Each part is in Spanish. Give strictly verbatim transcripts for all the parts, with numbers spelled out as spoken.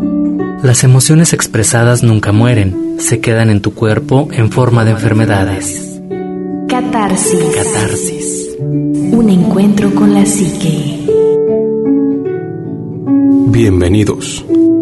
Las emociones expresadas nunca mueren, se quedan en tu cuerpo en forma de enfermedades. Catarsis. Catarsis. Un encuentro con la psique. Bienvenidos.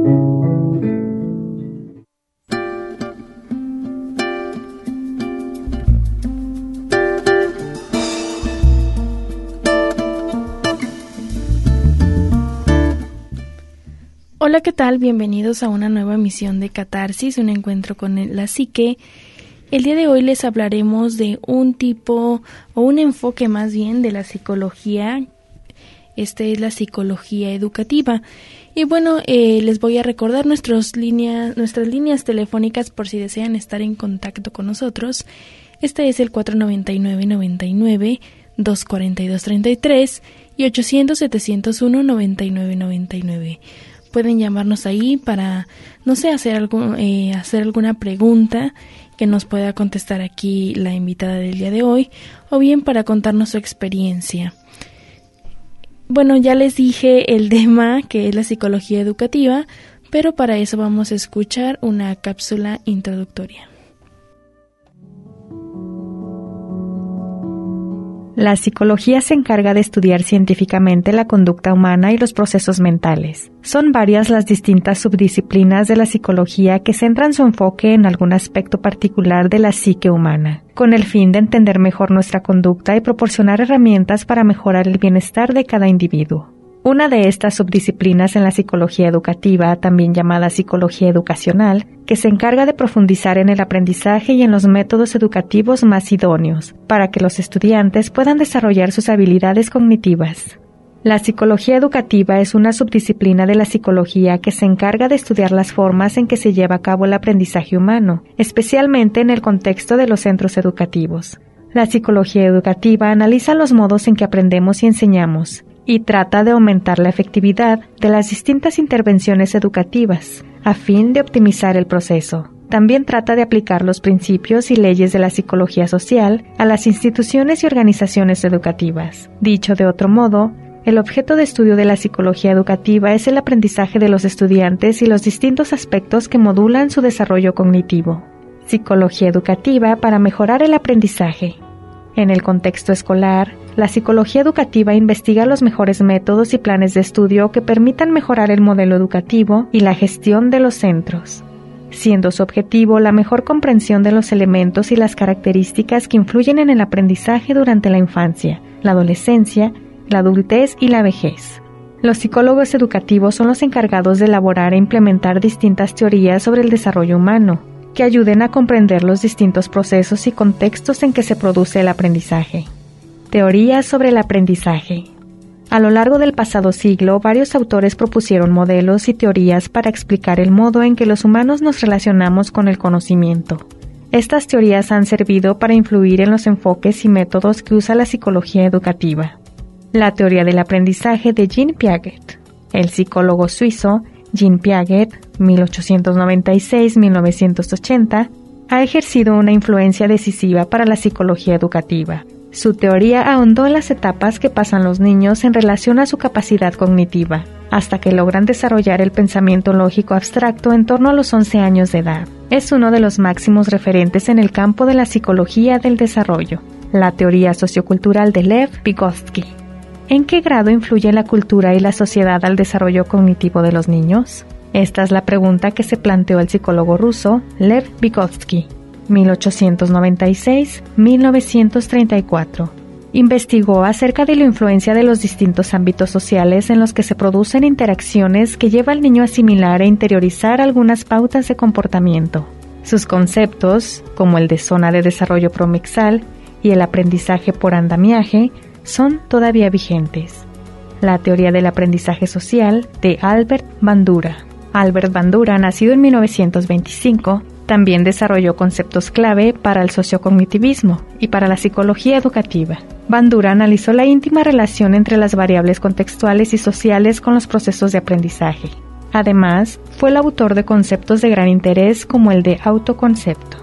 Hola, ¿qué tal? Bienvenidos a una nueva emisión de Catarsis, un encuentro con la psique. El día de hoy les hablaremos de un tipo, o un enfoque más bien, de la psicología. Este es la psicología educativa. Y bueno, eh, les voy a recordar nuestros líneas, nuestras líneas telefónicas por si desean estar en contacto con nosotros. Este es el cuatro noventa y nueve, noventa y nueve, doscientos cuarenta y dos, treinta y tres y ochocientos, setecientos uno, noventa y nueve, noventa y nueve. Pueden llamarnos ahí para, no sé, hacer, algo, eh, hacer alguna pregunta que nos pueda contestar aquí la invitada del día de hoy, o bien para contarnos su experiencia. Bueno, ya les dije el tema, que es la psicología educativa, pero para eso vamos a escuchar una cápsula introductoria. La psicología se encarga de estudiar científicamente la conducta humana y los procesos mentales. Son varias las distintas subdisciplinas de la psicología que centran su enfoque en algún aspecto particular de la psique humana, con el fin de entender mejor nuestra conducta y proporcionar herramientas para mejorar el bienestar de cada individuo. Una de estas subdisciplinas en la psicología educativa, también llamada psicología educacional, que se encarga de profundizar en el aprendizaje y en los métodos educativos más idóneos, para que los estudiantes puedan desarrollar sus habilidades cognitivas. La psicología educativa es una subdisciplina de la psicología que se encarga de estudiar las formas en que se lleva a cabo el aprendizaje humano, especialmente en el contexto de los centros educativos. La psicología educativa analiza los modos en que aprendemos y enseñamos, y trata de aumentar la efectividad de las distintas intervenciones educativas, a fin de optimizar el proceso. También trata de aplicar los principios y leyes de la psicología social a las instituciones y organizaciones educativas. Dicho de otro modo, el objeto de estudio de la psicología educativa es el aprendizaje de los estudiantes y los distintos aspectos que modulan su desarrollo cognitivo. Psicología educativa para mejorar el aprendizaje. En el contexto escolar, la psicología educativa investiga los mejores métodos y planes de estudio que permitan mejorar el modelo educativo y la gestión de los centros, siendo su objetivo la mejor comprensión de los elementos y las características que influyen en el aprendizaje durante la infancia, la adolescencia, la adultez y la vejez. Los psicólogos educativos son los encargados de elaborar e implementar distintas teorías sobre el desarrollo humano, que ayuden a comprender los distintos procesos y contextos en que se produce el aprendizaje. Teorías sobre el aprendizaje. A lo largo del pasado siglo, varios autores propusieron modelos y teorías para explicar el modo en que los humanos nos relacionamos con el conocimiento. Estas teorías han servido para influir en los enfoques y métodos que usa la psicología educativa. La teoría del aprendizaje de Jean Piaget. El psicólogo suizo Jean Piaget, mil ochocientos noventa y seis a mil novecientos ochenta, ha ejercido una influencia decisiva para la psicología educativa. Su teoría ahondó en las etapas que pasan los niños en relación a su capacidad cognitiva, hasta que logran desarrollar el pensamiento lógico abstracto en torno a los once años de edad. Es uno de los máximos referentes en el campo de la psicología del desarrollo. La teoría sociocultural de Lev Vygotsky. ¿En qué grado influye la cultura y la sociedad al desarrollo cognitivo de los niños? Esta es la pregunta que se planteó el psicólogo ruso Lev Vygotsky, mil ochocientos noventa y seis a mil novecientos treinta y cuatro. Investigó acerca de la influencia de los distintos ámbitos sociales en los que se producen interacciones que lleva al niño a asimilar e interiorizar algunas pautas de comportamiento. Sus conceptos, como el de zona de desarrollo promixal y el aprendizaje por andamiaje, son todavía vigentes. La teoría del aprendizaje social de Albert Bandura. Albert Bandura, nacido en mil novecientos veinticinco, también desarrolló conceptos clave para el sociocognitivismo y para la psicología educativa. Bandura analizó la íntima relación entre las variables contextuales y sociales con los procesos de aprendizaje. Además, fue el autor de conceptos de gran interés como el de autoconcepto.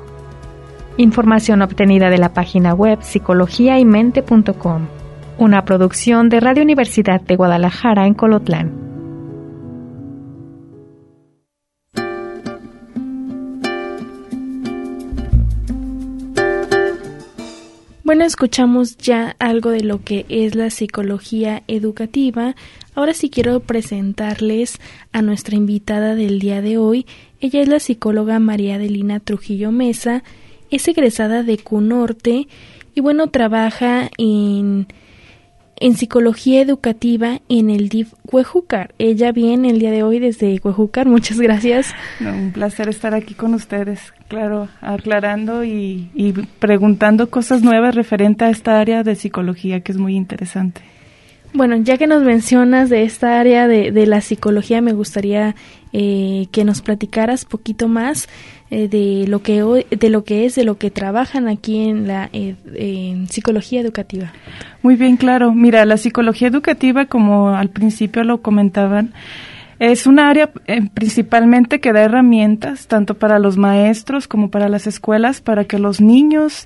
Información obtenida de la página web psicología y mente punto com. Una producción de Radio Universidad de Guadalajara en Colotlán. Bueno, escuchamos ya algo de lo que es la psicología educativa. Ahora sí quiero presentarles a nuestra invitada del día de hoy. Ella es la psicóloga María Adelina Trujillo Mesa, es egresada de CUNORTE y bueno, trabaja en, en psicología educativa en el D I F Huejúcar. Ella viene el día de hoy desde Huejúcar, muchas gracias. No, un placer estar aquí con ustedes, claro, aclarando y, y preguntando cosas nuevas referente a esta área de psicología que es muy interesante. Bueno, ya que nos mencionas de esta área de, de la psicología, me gustaría eh, que nos platicaras poquito más eh, de lo que hoy, de lo que es, de lo que trabajan aquí en la eh, en psicología educativa. Muy bien, claro. Mira, la psicología educativa, como al principio lo comentaban, es un área eh, principalmente que da herramientas tanto para los maestros como para las escuelas para que los niños,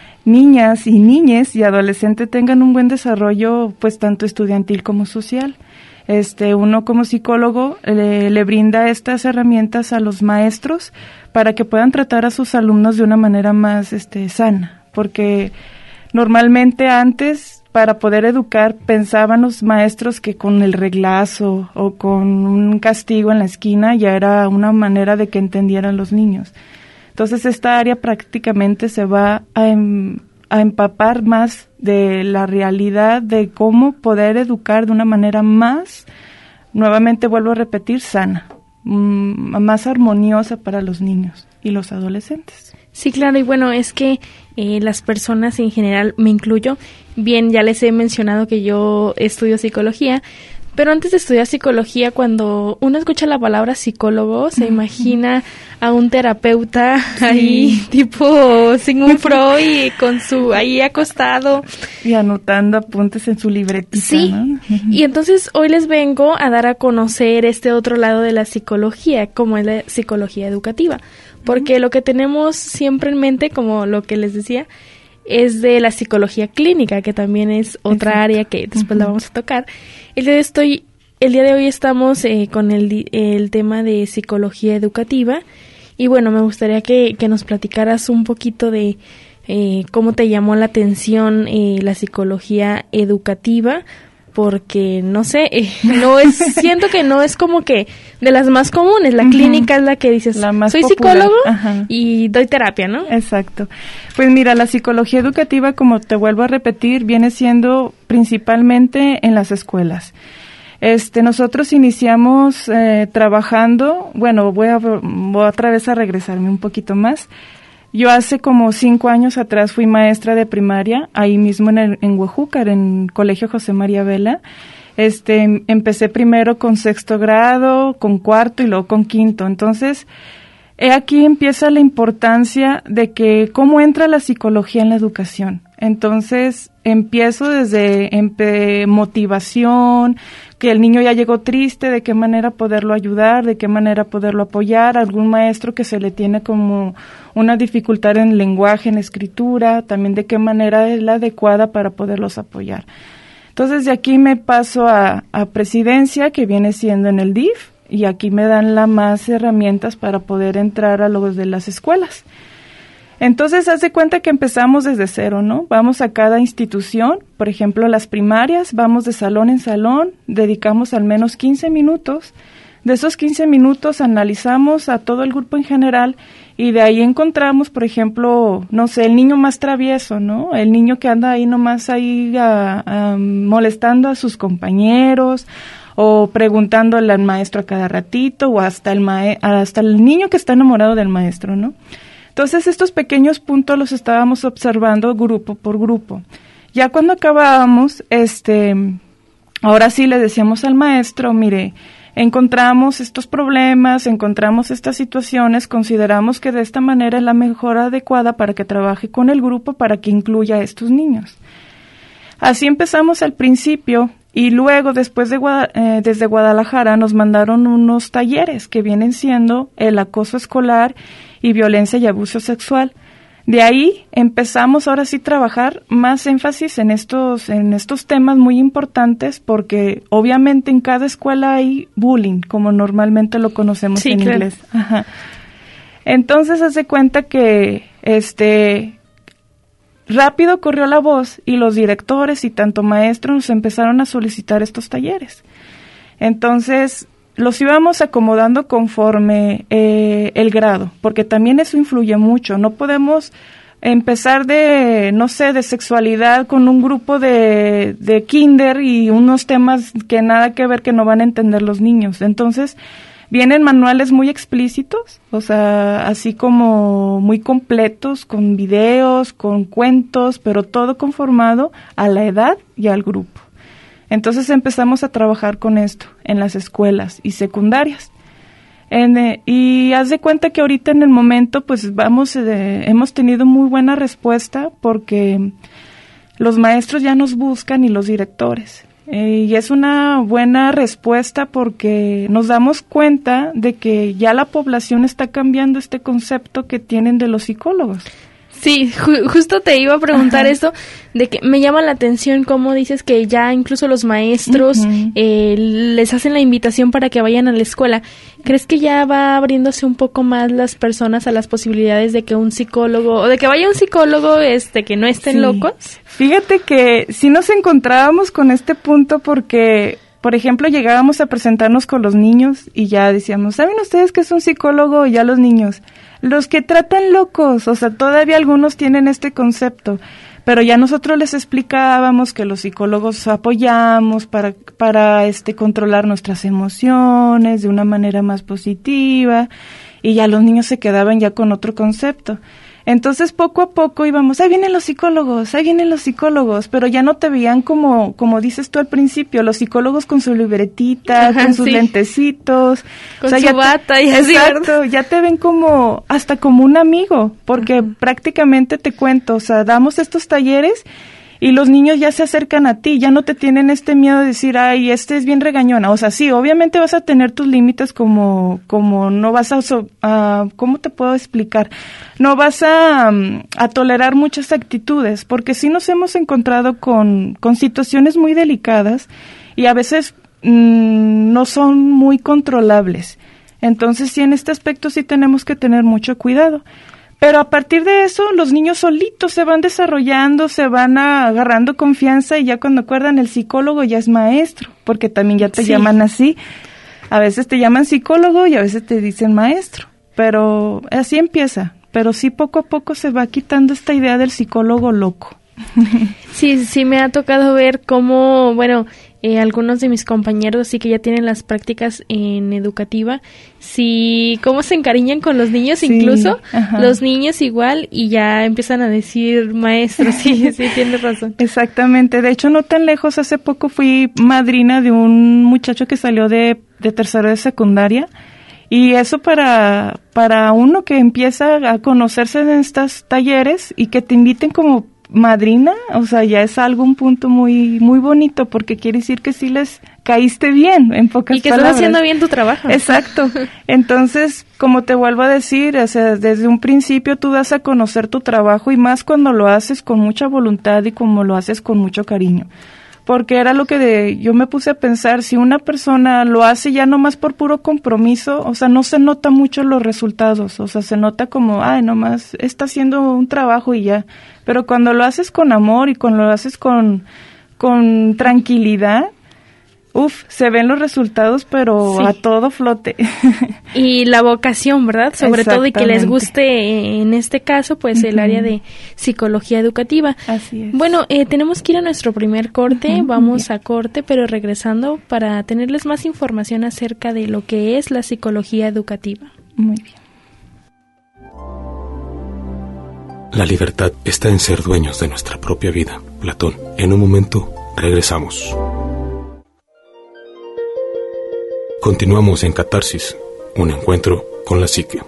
niñas y niñes y adolescentes tengan un buen desarrollo, pues tanto estudiantil como social. Este, uno como psicólogo le, le brinda estas herramientas a los maestros para que puedan tratar a sus alumnos de una manera más, este, sana, porque normalmente antes para poder educar pensaban los maestros que con el reglazo o con un castigo en la esquina ya era una manera de que entendieran los niños. Entonces esta área prácticamente se va a, em, a empapar más de la realidad de cómo poder educar de una manera más, nuevamente vuelvo a repetir, sana, mmm, más armoniosa para los niños y los adolescentes. Sí, claro, y bueno, es que eh, las personas en general, me incluyo, bien, ya les he mencionado que yo estudio psicología, pero antes de estudiar psicología, cuando uno escucha la palabra psicólogo, se imagina a un terapeuta sí. ahí, tipo Sigmund Freud, con su ahí acostado. Y anotando apuntes en su libretita, sí. ¿no? Y entonces hoy les vengo a dar a conocer este otro lado de la psicología, como es la psicología educativa. Porque uh-huh. lo que tenemos siempre en mente, como lo que les decía, es de la psicología clínica, que también es otra Exacto. área que después uh-huh. la vamos a tocar. El día de, estoy, el día de hoy estamos eh, con el, el tema de psicología educativa y bueno, me gustaría que, que nos platicaras un poquito de eh, cómo te llamó la atención eh, la psicología educativa, porque no sé, eh, no es, siento que no es como que de las más comunes, la uh-huh. clínica es la que dices, la más soy popular. psicólogo Ajá. y doy terapia, ¿no? Exacto. Pues mira, la psicología educativa, como te vuelvo a repetir, viene siendo principalmente en las escuelas. Este, nosotros iniciamos eh, trabajando, bueno, voy a, voy otra vez a regresarme un poquito más. Yo hace como cinco años atrás fui maestra de primaria, ahí mismo en, el, en Huejúcar, en Colegio José María Vela. Este, empecé primero con sexto grado, con cuarto y luego con quinto. Entonces, he aquí empieza la importancia de que cómo entra la psicología en la educación. Entonces, empiezo desde empe- motivación, que el niño ya llegó triste, de qué manera poderlo ayudar, de qué manera poderlo apoyar, algún maestro que se le tiene como una dificultad en lenguaje, en escritura, también de qué manera es la adecuada para poderlos apoyar. Entonces, de aquí me paso a, a presidencia, que viene siendo en el D I F, y aquí me dan las más herramientas para poder entrar a los de las escuelas. Entonces, haz de cuenta que empezamos desde cero, ¿no? Vamos a cada institución, por ejemplo, las primarias, vamos de salón en salón, dedicamos al menos quince minutos. De esos quince minutos analizamos a todo el grupo en general y de ahí encontramos, por ejemplo, no sé, el niño más travieso, ¿no? El niño que anda ahí nomás ahí a, a, molestando a sus compañeros o preguntándole al maestro a cada ratito o hasta el, mae- hasta el niño que está enamorado del maestro, ¿no? Entonces, estos pequeños puntos los estábamos observando grupo por grupo. Ya cuando acabábamos, este, ahora sí le decíamos al maestro, mire, encontramos estos problemas, encontramos estas situaciones, consideramos que de esta manera es la mejor adecuada para que trabaje con el grupo, para que incluya a estos niños. Así empezamos al principio y luego, después de Guada- eh, desde Guadalajara, nos mandaron unos talleres que vienen siendo el acoso escolar y violencia y abuso sexual. De ahí empezamos ahora sí trabajar más énfasis en estos en estos temas muy importantes porque obviamente en cada escuela hay bullying, como normalmente lo conocemos sí, en claro. inglés. Ajá. Entonces, hace cuenta que este rápido corrió la voz y los directores y tanto maestros nos empezaron a solicitar estos talleres. Entonces, los íbamos acomodando conforme eh, el grado, porque también eso influye mucho. No podemos empezar de, no sé, de sexualidad con un grupo de, de kinder y unos temas que nada que ver, que no van a entender los niños. Entonces, vienen manuales muy explícitos, o sea, así como muy completos, con videos, con cuentos, pero todo conformado a la edad y al grupo. Entonces empezamos a trabajar con esto en las escuelas y secundarias. En, eh, y haz de cuenta que ahorita en el momento pues vamos, eh, hemos tenido muy buena respuesta porque los maestros ya nos buscan y los directores. Eh, y es una buena respuesta porque nos damos cuenta de que ya la población está cambiando este concepto que tienen de los psicólogos. Sí, ju- justo te iba a preguntar Ajá. esto, de que me llama la atención cómo dices que ya incluso los maestros uh-huh. eh, les hacen la invitación para que vayan a la escuela. ¿Crees que ya va abriéndose un poco más las personas a las posibilidades de que un psicólogo, o de que vaya un psicólogo este que no estén sí. locos? Fíjate que sí nos encontrábamos con este punto porque, por ejemplo, llegábamos a presentarnos con los niños y ya decíamos, ¿saben ustedes que es un psicólogo? Y ya los niños, los que tratan locos, o sea, todavía algunos tienen este concepto, pero ya nosotros les explicábamos que los psicólogos apoyamos para, para este, controlar nuestras emociones de una manera más positiva, y ya los niños se quedaban ya con otro concepto. Entonces, poco a poco íbamos, ahí vienen los psicólogos, ahí vienen los psicólogos, pero ya no te veían como, como dices tú al principio, los psicólogos con su libretita, Ajá, con sus sí. lentecitos. Con o sea, su ya bata te, y así, exacto, ¿verdad? Ya te ven como, hasta como un amigo, porque Ajá. prácticamente te cuento, o sea, damos estos talleres y los niños ya se acercan a ti, ya no te tienen este miedo de decir, ay, este es bien regañona. O sea, sí, obviamente vas a tener tus límites como, como no vas a, uh, ¿cómo te puedo explicar? No vas a, um, a tolerar muchas actitudes, porque sí nos hemos encontrado con, con situaciones muy delicadas y a veces mmm, no son muy controlables. Entonces, sí, en este aspecto sí tenemos que tener mucho cuidado. Pero a partir de eso, los niños solitos se van desarrollando, se van a, agarrando confianza y ya cuando acuerdan el psicólogo ya es maestro, porque también ya te sí. llaman así. A veces te llaman psicólogo y a veces te dicen maestro, pero así empieza. Pero sí, poco a poco se va quitando esta idea del psicólogo loco. Sí, sí me ha tocado ver cómo, bueno, eh, algunos de mis compañeros sí que ya tienen las prácticas en educativa, sí, cómo se encariñan con los niños, sí, incluso ajá. los niños igual, y ya empiezan a decir maestro, sí, sí, tienes razón. Exactamente, de hecho no tan lejos, hace poco fui madrina de un muchacho que salió de, de tercero de secundaria, y eso para, para uno que empieza a conocerse en estos talleres y que te inviten como madrina, o sea, ya es algo, un punto muy muy bonito, porque quiere decir que sí les caíste bien, en pocas palabras. Y que palabras. Estás haciendo bien tu trabajo. Exacto. Entonces, como te vuelvo a decir, o sea, desde un principio tú das a conocer tu trabajo, y más cuando lo haces con mucha voluntad y como lo haces con mucho cariño. Porque era lo que de, yo me puse a pensar, si una persona lo hace ya nomás por puro compromiso, o sea, no se nota mucho los resultados, o sea, se nota como, ay, nomás está haciendo un trabajo y ya. Pero cuando lo haces con amor y cuando lo haces con, con tranquilidad, uf, se ven los resultados, pero sí. a todo flote. Y la vocación, ¿verdad? Sobre todo, y que les guste, en este caso, pues, uh-huh. el área de psicología educativa. Así es. Bueno, eh, tenemos que ir a nuestro primer corte, uh-huh. vamos a corte, pero regresando para tenerles más información acerca de lo que es la psicología educativa. Muy bien. La libertad está en ser dueños de nuestra propia vida. Platón. En un momento, regresamos. Continuamos en Catarsis, un encuentro con la psique.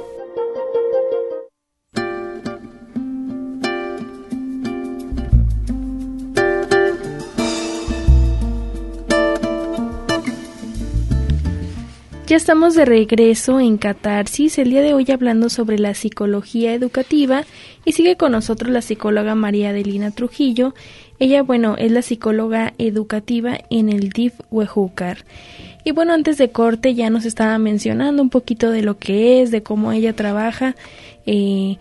Ya estamos de regreso en Catarsis, el día de hoy hablando sobre la psicología educativa, y sigue con nosotros la psicóloga María Adelina Trujillo. Ella, bueno, es la psicóloga educativa en el D I F Huejúcar. Y bueno, antes de corte ya nos estaba mencionando un poquito de lo que es, de cómo ella trabaja. Eh,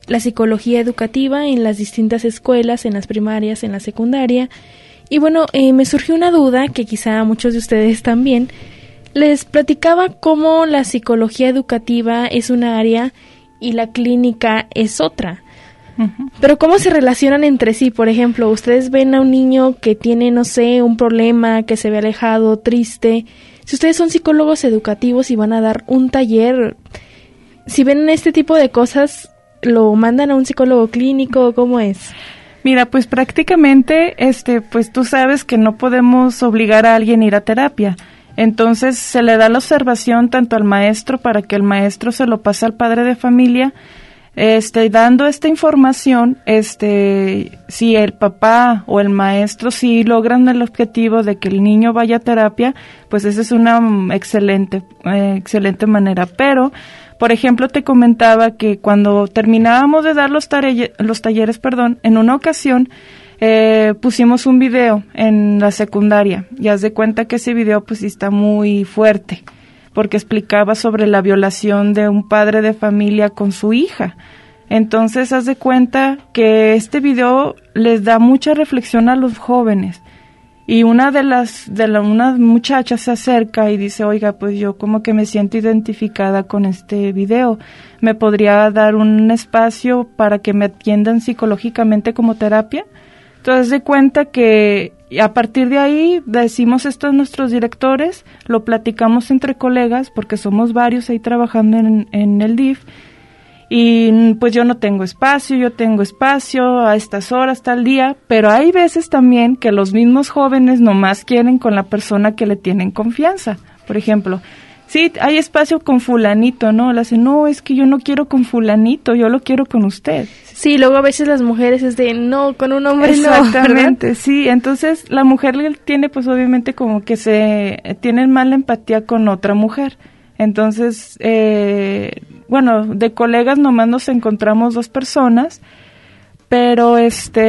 la psicología educativa en las distintas escuelas, en las primarias, en la secundaria. Y bueno, eh, me surgió una duda que quizá a muchos de ustedes también. Les platicaba cómo la psicología educativa es una área y la clínica es otra. Uh-huh. Pero ¿cómo se relacionan entre sí? Por ejemplo, ustedes ven a un niño que tiene, no sé, un problema, que se ve alejado, triste. Si ustedes son psicólogos educativos y van a dar un taller, si ven este tipo de cosas, ¿lo mandan a un psicólogo clínico? ¿Cómo es? Mira, pues prácticamente, este, pues tú sabes que no podemos obligar a alguien a ir a terapia. Entonces se le da la observación tanto al maestro para que el maestro se lo pase al padre de familia, este, dando esta información, este, si el papá o el maestro sí logran el objetivo de que el niño vaya a terapia, pues esa es una excelente, eh, excelente manera. Pero, por ejemplo, te comentaba que cuando terminábamos de dar los, tare- los talleres, perdón, en una ocasión, Eh, pusimos un video en la secundaria y haz de cuenta que ese video pues sí está muy fuerte porque explicaba sobre la violación de un padre de familia con su hija. Entonces haz de cuenta que este video les da mucha reflexión a los jóvenes y una de las de la, una muchacha se acerca y dice, oiga, pues yo como que me siento identificada con este video, ¿me podría dar un espacio para que me atiendan psicológicamente como terapia? Entonces, de cuenta que a partir de ahí decimos esto a nuestros directores, lo platicamos entre colegas, porque somos varios ahí trabajando en, en el D I F, y pues yo no tengo espacio, yo tengo espacio a estas horas, tal día, pero hay veces también que los mismos jóvenes nomás quieren con la persona que le tienen confianza. Por ejemplo, sí, hay espacio con fulanito, ¿no? Le hacen, no, es que yo no quiero con fulanito, yo lo quiero con usted. Sí, luego a veces las mujeres es de, no, con un hombre no. Exactamente, sí, entonces la mujer tiene pues obviamente como que se, tiene mala empatía con otra mujer. Entonces, eh, bueno, de colegas nomás nos encontramos dos personas, pero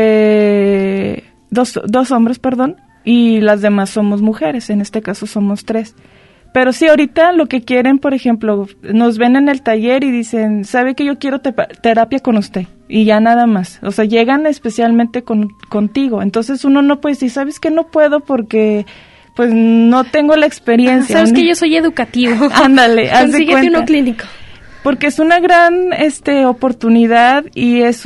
este, dos, dos hombres, perdón, y las demás somos mujeres, en este caso somos tres. Pero sí, ahorita lo que quieren, por ejemplo, nos ven en el taller y dicen, ¿sabe que yo quiero te- terapia con usted? Y ya nada más. O sea, llegan especialmente con, contigo. Entonces uno no puede decir, ¿sabes que no puedo porque pues no tengo la experiencia? Ah, ¿sabes ¿no? que yo soy educativo? Ándale, haz de Consíguete cuenta. uno clínico. Porque es una gran este oportunidad y es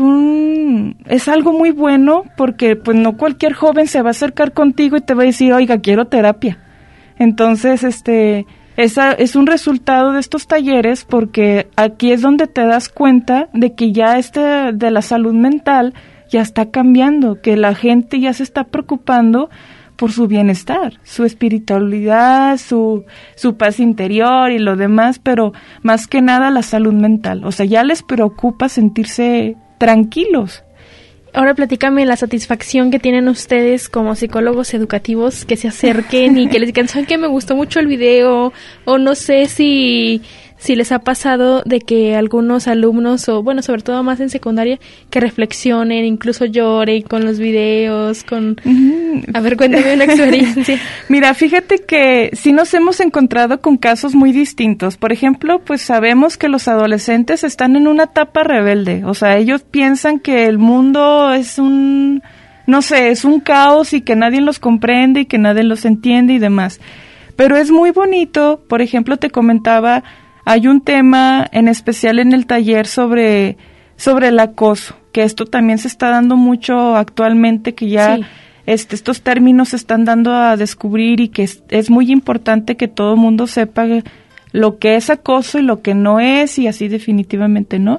un es algo muy bueno porque pues no cualquier joven se va a acercar contigo y te va a decir, oiga, quiero terapia. Entonces, este, esa es un resultado de estos talleres porque aquí es donde te das cuenta de que ya este de la salud mental ya está cambiando, que la gente ya se está preocupando por su bienestar, su espiritualidad, su su paz interior y lo demás, pero más que nada la salud mental. O sea, ya les preocupa sentirse tranquilos. Ahora platícame la satisfacción que tienen ustedes como psicólogos educativos que se acerquen y que les digan, ¿saben qué? Me gustó mucho el video, o no sé si, si les ha pasado de que algunos alumnos, o bueno, sobre todo más en secundaria, que reflexionen, incluso lloren con los videos, con... Uh-huh. A ver, cuéntame una experiencia. Mira, fíjate que sí nos hemos encontrado con casos muy distintos. Por ejemplo, pues sabemos que los adolescentes están en una etapa rebelde. O sea, ellos piensan que el mundo es un, no sé, es un caos y que nadie los comprende y que nadie los entiende y demás. Pero es muy bonito. Por ejemplo, te comentaba, hay un tema en especial en el taller sobre, sobre el acoso, que esto también se está dando mucho actualmente, que ya... Sí. Este, estos términos se están dando a descubrir y que es, es muy importante que todo el mundo sepa lo que es acoso y lo que no es y así definitivamente no.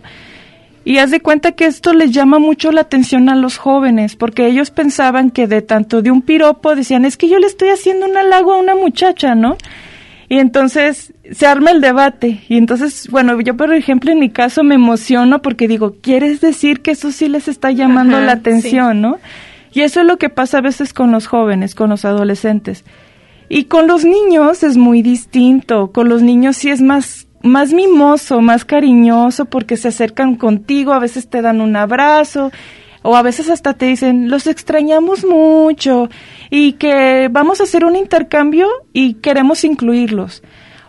Y haz de cuenta que esto les llama mucho la atención a los jóvenes porque ellos pensaban que de tanto de un piropo decían, es que yo le estoy haciendo un halago a una muchacha, ¿no? Y entonces se arma el debate y entonces, bueno, yo por ejemplo en mi caso me emociono porque digo, ¿quieres decir que eso sí les está llamando Ajá, la atención, sí. ¿no? Y eso es lo que pasa a veces con los jóvenes, con los adolescentes. Y con los niños es muy distinto. Con los niños sí es más, más mimoso, más cariñoso, porque se acercan contigo, a veces te dan un abrazo, o a veces hasta te dicen, los extrañamos mucho, y que vamos a hacer un intercambio y queremos incluirlos.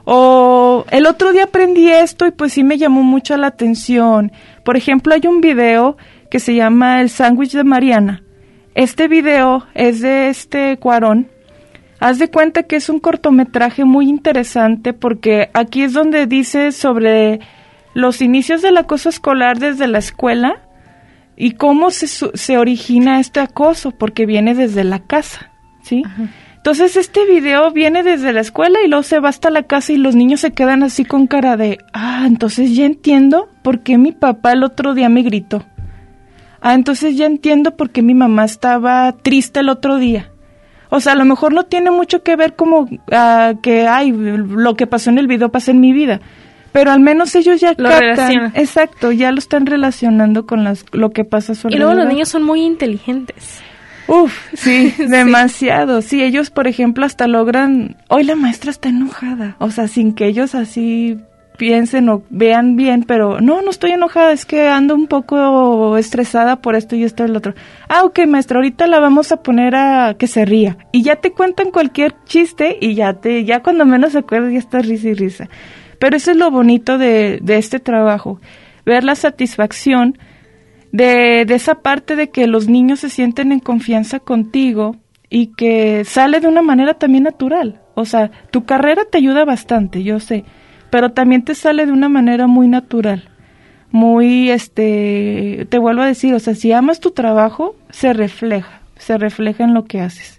O el otro día aprendí esto y pues sí me llamó mucho la atención. Por ejemplo, hay un video que se llama El sándwich de Mariana. Este video es de este Cuarón. Haz de cuenta que es un cortometraje muy interesante porque aquí es donde dice sobre los inicios del acoso escolar desde la escuela y cómo se, se origina este acoso, porque viene desde la casa, ¿sí? Ajá. Entonces este video viene desde la escuela y luego se va hasta la casa y los niños se quedan así con cara de, ah, entonces ya entiendo por qué mi papá el otro día me gritó. Ah, entonces ya entiendo por qué mi mamá estaba triste el otro día. O sea, a lo mejor no tiene mucho que ver como uh, que, ay, lo que pasó en el video pasa en mi vida. Pero al menos ellos ya lo captan. Relacionan. Exacto, ya lo están relacionando con las, lo que pasa a su alrededor. Y luego los niños son muy inteligentes. Uf, sí, demasiado. Sí, ellos, por ejemplo, hasta logran, hoy la maestra está enojada. O sea, sin que ellos así piensen o vean bien, pero no, no estoy enojada, es que ando un poco estresada por esto y esto y el otro. Ah, ok, maestra, ahorita la vamos a poner a que se ría. Y ya te cuentan cualquier chiste y ya te, ya cuando menos se acuerdas ya está risa y risa. Pero eso es lo bonito de, de este trabajo, ver la satisfacción de, de esa parte de que los niños se sienten en confianza contigo y que sale de una manera también natural. O sea, tu carrera te ayuda bastante, yo sé, pero también te sale de una manera muy natural, muy, este, te vuelvo a decir, o sea, si amas tu trabajo, se refleja, se refleja en lo que haces.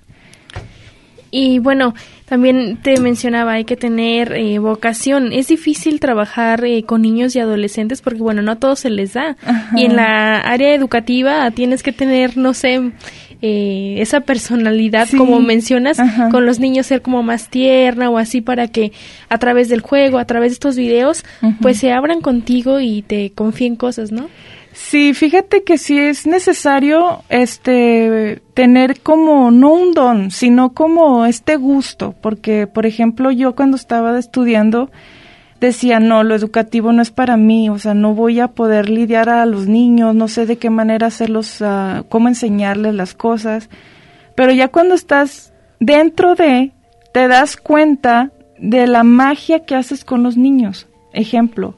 Y bueno, también te mencionaba, hay que tener eh, vocación. Es difícil trabajar eh, con niños y adolescentes porque, bueno, no a todos se les da. Ajá. Y en la área educativa tienes que tener, no sé, eh, esa personalidad, sí, como mencionas, ajá, con los niños, ser como más tierna o así para que a través del juego, a través de estos videos, ajá, pues se abran contigo y te confíen cosas, ¿no? Sí, fíjate que sí es necesario este tener como no un don, sino como este gusto, porque por ejemplo yo cuando estaba estudiando decía, no, lo educativo no es para mí, o sea, no voy a poder lidiar a los niños, no sé de qué manera hacerlos, uh, cómo enseñarles las cosas, pero ya cuando estás dentro de, te das cuenta de la magia que haces con los niños. Ejemplo,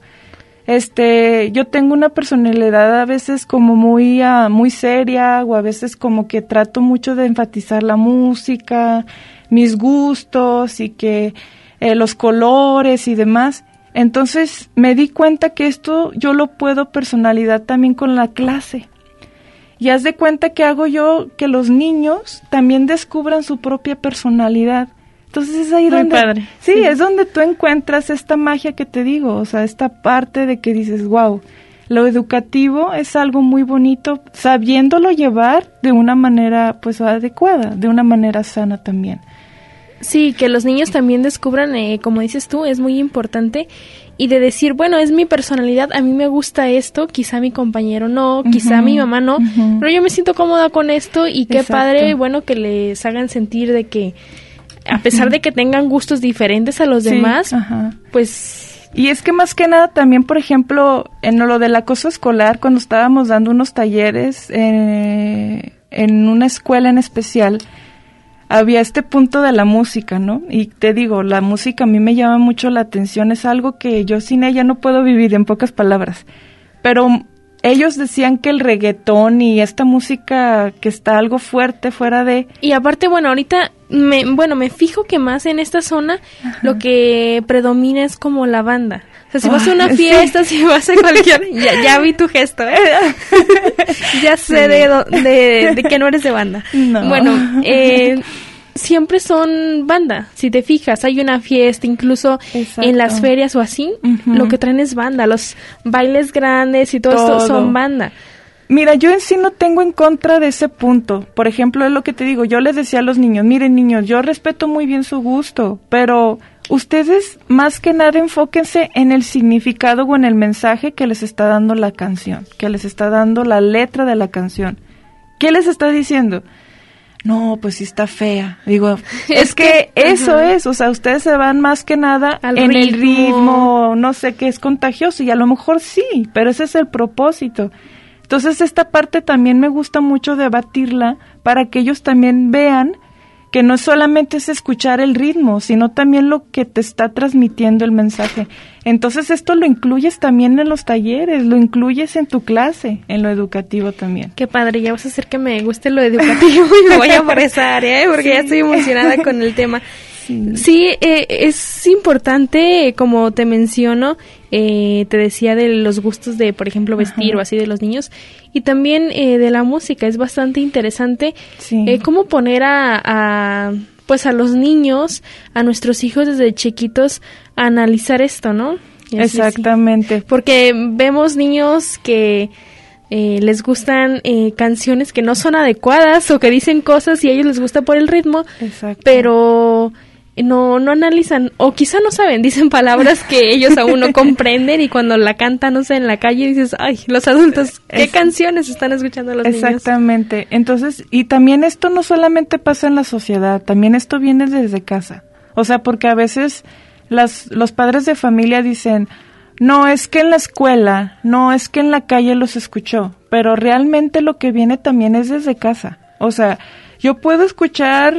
Este, yo tengo una personalidad a veces como muy, uh, muy seria, o a veces como que trato mucho de enfatizar la música, mis gustos y que eh, los colores y demás. Entonces me di cuenta que esto yo lo puedo personalidad también con la clase. Y haz de cuenta que hago yo que los niños también descubran su propia personalidad. Entonces es ahí Muy donde, padre. Sí, sí, es donde tú encuentras esta magia que te digo, o sea, esta parte de que dices, wow, lo educativo es algo muy bonito, sabiéndolo llevar de una manera, pues, adecuada, de una manera sana también. Sí, que los niños también descubran, eh, como dices tú, es muy importante, y de decir, bueno, es mi personalidad, a mí me gusta esto, quizá mi compañero no, quizá uh-huh, mi mamá no, uh-huh, pero yo me siento cómoda con esto, y qué Exacto. padre, bueno, que les hagan sentir de que a pesar de que tengan gustos diferentes a los sí, demás, ajá. pues... Y es que más que nada también, por ejemplo, en lo del acoso escolar, cuando estábamos dando unos talleres eh, en una escuela en especial, había este punto de la música, ¿no? Y te digo, la música a mí me llama mucho la atención, es algo que yo sin ella no puedo vivir, en pocas palabras. Pero ellos decían que el reggaetón y esta música que está algo fuerte fuera de... Y aparte, bueno, ahorita, me, bueno, me fijo que más en esta zona Ajá. lo que predomina es como la banda. O sea, si vas a una fiesta, sí. si vas a cualquier... ya, ya vi tu gesto, ¿eh? ya sé sí. de, de, de que no eres de banda. No. Bueno, eh... siempre son banda, si te fijas, hay una fiesta, incluso Exacto. en las ferias o así, uh-huh. lo que traen es banda, los bailes grandes y todo, todo esto son banda. Mira, yo en sí no tengo en contra de ese punto. Por ejemplo, es lo que te digo, yo les decía a los niños, miren niños, yo respeto muy bien su gusto, pero ustedes más que nada enfóquense en el significado o en el mensaje que les está dando la canción, que les está dando la letra de la canción. ¿Qué les está diciendo? No, pues sí está fea. Digo, es, es que, que eso uh-huh. es, o sea, ustedes se van más que nada Al en ritmo. el ritmo, no sé, qué es contagioso, y a lo mejor sí, pero ese es el propósito. Entonces esta parte también me gusta mucho debatirla para que ellos también vean que no solamente es escuchar el ritmo, sino también lo que te está transmitiendo el mensaje. Entonces esto lo incluyes también en los talleres, lo incluyes en tu clase, en lo educativo también. Qué padre, ya vas a hacer que me guste lo educativo y me vaya por esa área, ¿eh? Porque sí. Ya estoy emocionada con el tema. Sí, sí eh, es importante, como te menciono, eh, te decía de los gustos de, por ejemplo, vestir Ajá. o así de los niños, y también eh, de la música. Es bastante interesante sí. eh, cómo poner a, a, pues a los niños, a nuestros hijos desde chiquitos, a analizar esto, ¿no? Y así, Exactamente. Sí. Porque vemos niños que Eh, les gustan eh, canciones que no son adecuadas o que dicen cosas y a ellos les gusta por el ritmo, Exacto. pero no no analizan o quizá no saben, dicen palabras que ellos aún no comprenden y cuando la cantan, no sé, en la calle dices, ay, los adultos, ¿qué es, canciones están escuchando los exactamente. niños? Exactamente. Entonces, y también esto no solamente pasa en la sociedad, también esto viene desde casa. O sea, porque a veces las los padres de familia dicen, no, es que en la escuela, no, es que en la calle los escuchó, pero realmente lo que viene también es desde casa. O sea, yo puedo escuchar,